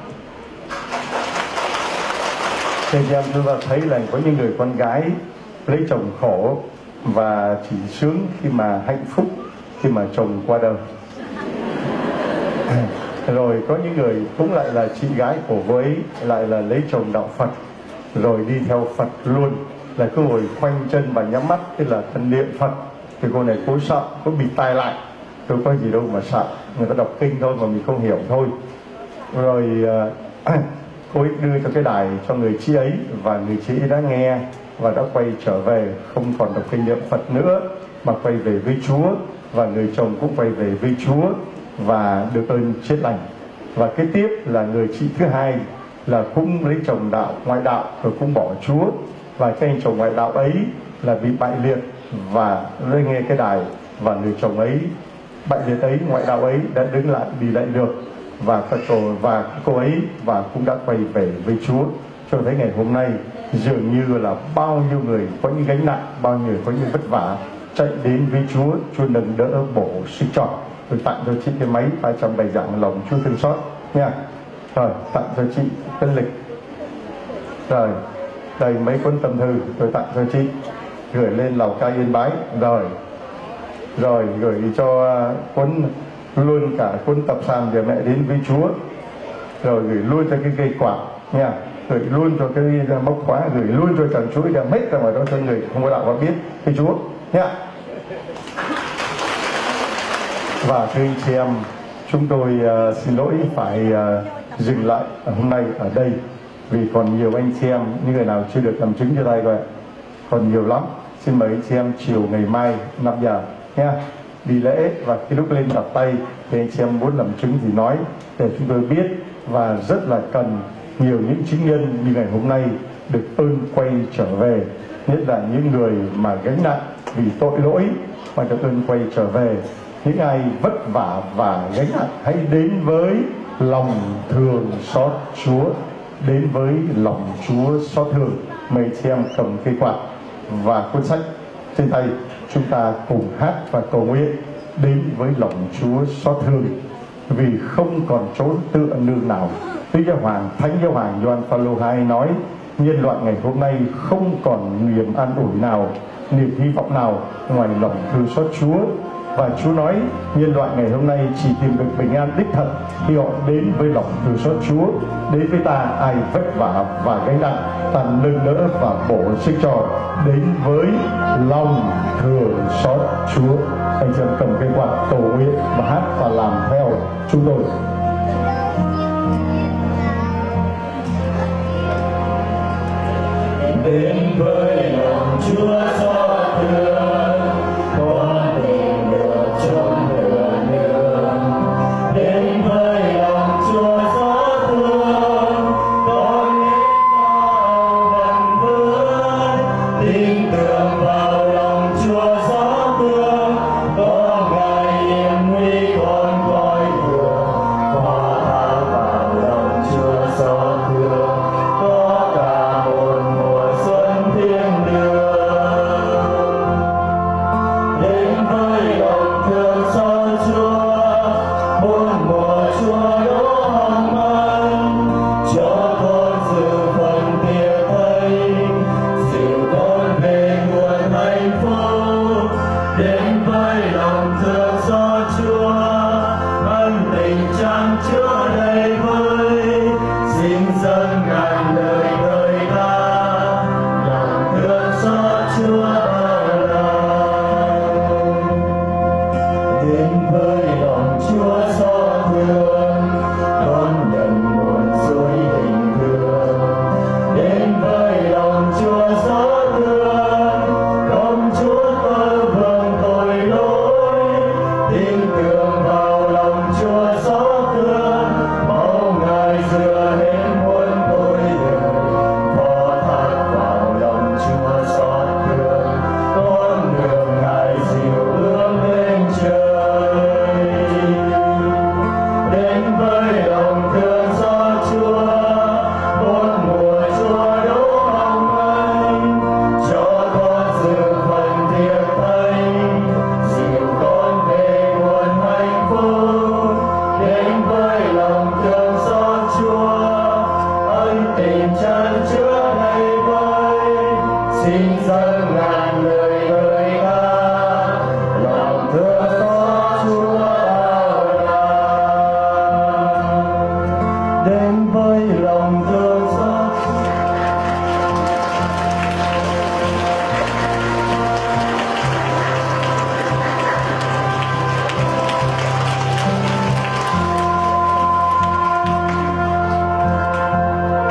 Thế em chúng ta thấy là có những người con gái lấy chồng khổ và chỉ sướng khi mà hạnh phúc khi mà chồng qua đời. Rồi có những người cũng lại là chị gái của cô ấy lại là lấy chồng đạo Phật rồi đi theo Phật luôn, là cứ ngồi khoanh chân và nhắm mắt tức là thân niệm Phật. Thì cô này cô sợ, cô bị tai lại, tôi có gì đâu mà sợ, người ta đọc kinh thôi mà mình không hiểu thôi. Rồi uh, cô ấy đưa cho cái đài cho người chị ấy, và người chị ấy đã nghe và đã quay trở về, không còn đọc kinh niệm Phật nữa mà quay về với Chúa, và người chồng cũng quay về với Chúa và được ơn chết lành. Và kế tiếp là người chị thứ hai là cũng lấy chồng đạo ngoại đạo rồi cũng bỏ Chúa, và cái anh chồng ngoại đạo ấy là bị bại liệt và lên nghe cái đài, và người chồng ấy bại liệt ấy, ngoại đạo ấy đã đứng lại đi lại được, và các cô và cô ấy và cũng đã quay về với Chúa. Cho thấy ngày hôm nay dường như là bao nhiêu người có những gánh nặng, bao nhiêu người có những vất vả chạy đến với Chúa, Chúa nâng đỡ bổ sức cho. Tôi tặng cho chị cái máy hai trăm bài giảng lòng Chúa thương xót nha. Rồi tặng cho chị cái lịch. Rồi đây mấy cuốn tâm thư tôi tặng cho chị, gửi lên Lào Cai Yên Bái. Rồi rồi gửi cho cuốn luôn cả cuốn tập sàn để mẹ đến với Chúa, rồi gửi luôn cho cái cây quạt nha, gửi luôn cho cái móc khóa, gửi luôn cho trần chuỗi, đem hết ra ngoài đó cho người không có đạo và biết với Chúa nha. Và thưa anh chị em, chúng tôi uh, xin lỗi phải uh, dừng lại hôm nay ở đây, vì còn nhiều anh chị em, những người nào chưa được làm chứng cho đây rồi, còn nhiều lắm. Xin mời anh chị em chiều ngày mai năm giờ nha, đi lễ, và cái lúc lên đặt tay thì anh chị em muốn làm chứng thì nói để chúng tôi biết. Và rất là cần nhiều những chứng nhân như ngày hôm nay được ơn quay trở về, nhất là những người mà gánh nặng vì tội lỗi mà được ơn quay trở về. Những ai vất vả và gánh nặng hãy đến với lòng thương xót Chúa, đến với lòng Chúa xót thương. Mấy chị em cầm cây quạt và cuốn sách trên tay, chúng ta cùng hát và cầu nguyện đến với lòng Chúa xót thương, vì không còn chỗ tựa nương nào. Đức Giáo Hoàng Thánh Giáo Hoàng Gioan Phaolô đệ nhị nói nhân loại ngày hôm nay không còn niềm an ủi nào, niềm hy vọng nào ngoài lòng thương xót Chúa. Và Chúa nói nhân loại ngày hôm nay chỉ tìm được bình an đích thực khi họ đến với lòng thương xót Chúa. Đến với ta ai vất vả và gánh nặng, ta nâng đỡ và bổ sức cho. Đến với lòng thương xót Chúa. Anh chị em cầm cây quạt cầu nguyện và hát và làm theo chúng tôi. Đến với lòng Chúa xót thương, con tìm được chốn tựa nương. Đến với lòng Chúa xót thương, con nên nào gần vươn. Tin tưởng vào lòng Chúa xót thương, có Ngài hiểm nguy con coi thường. Hòa tha vào lòng Chúa xót thương, có cả một mùa xuân thiên đường. xin dâng ngài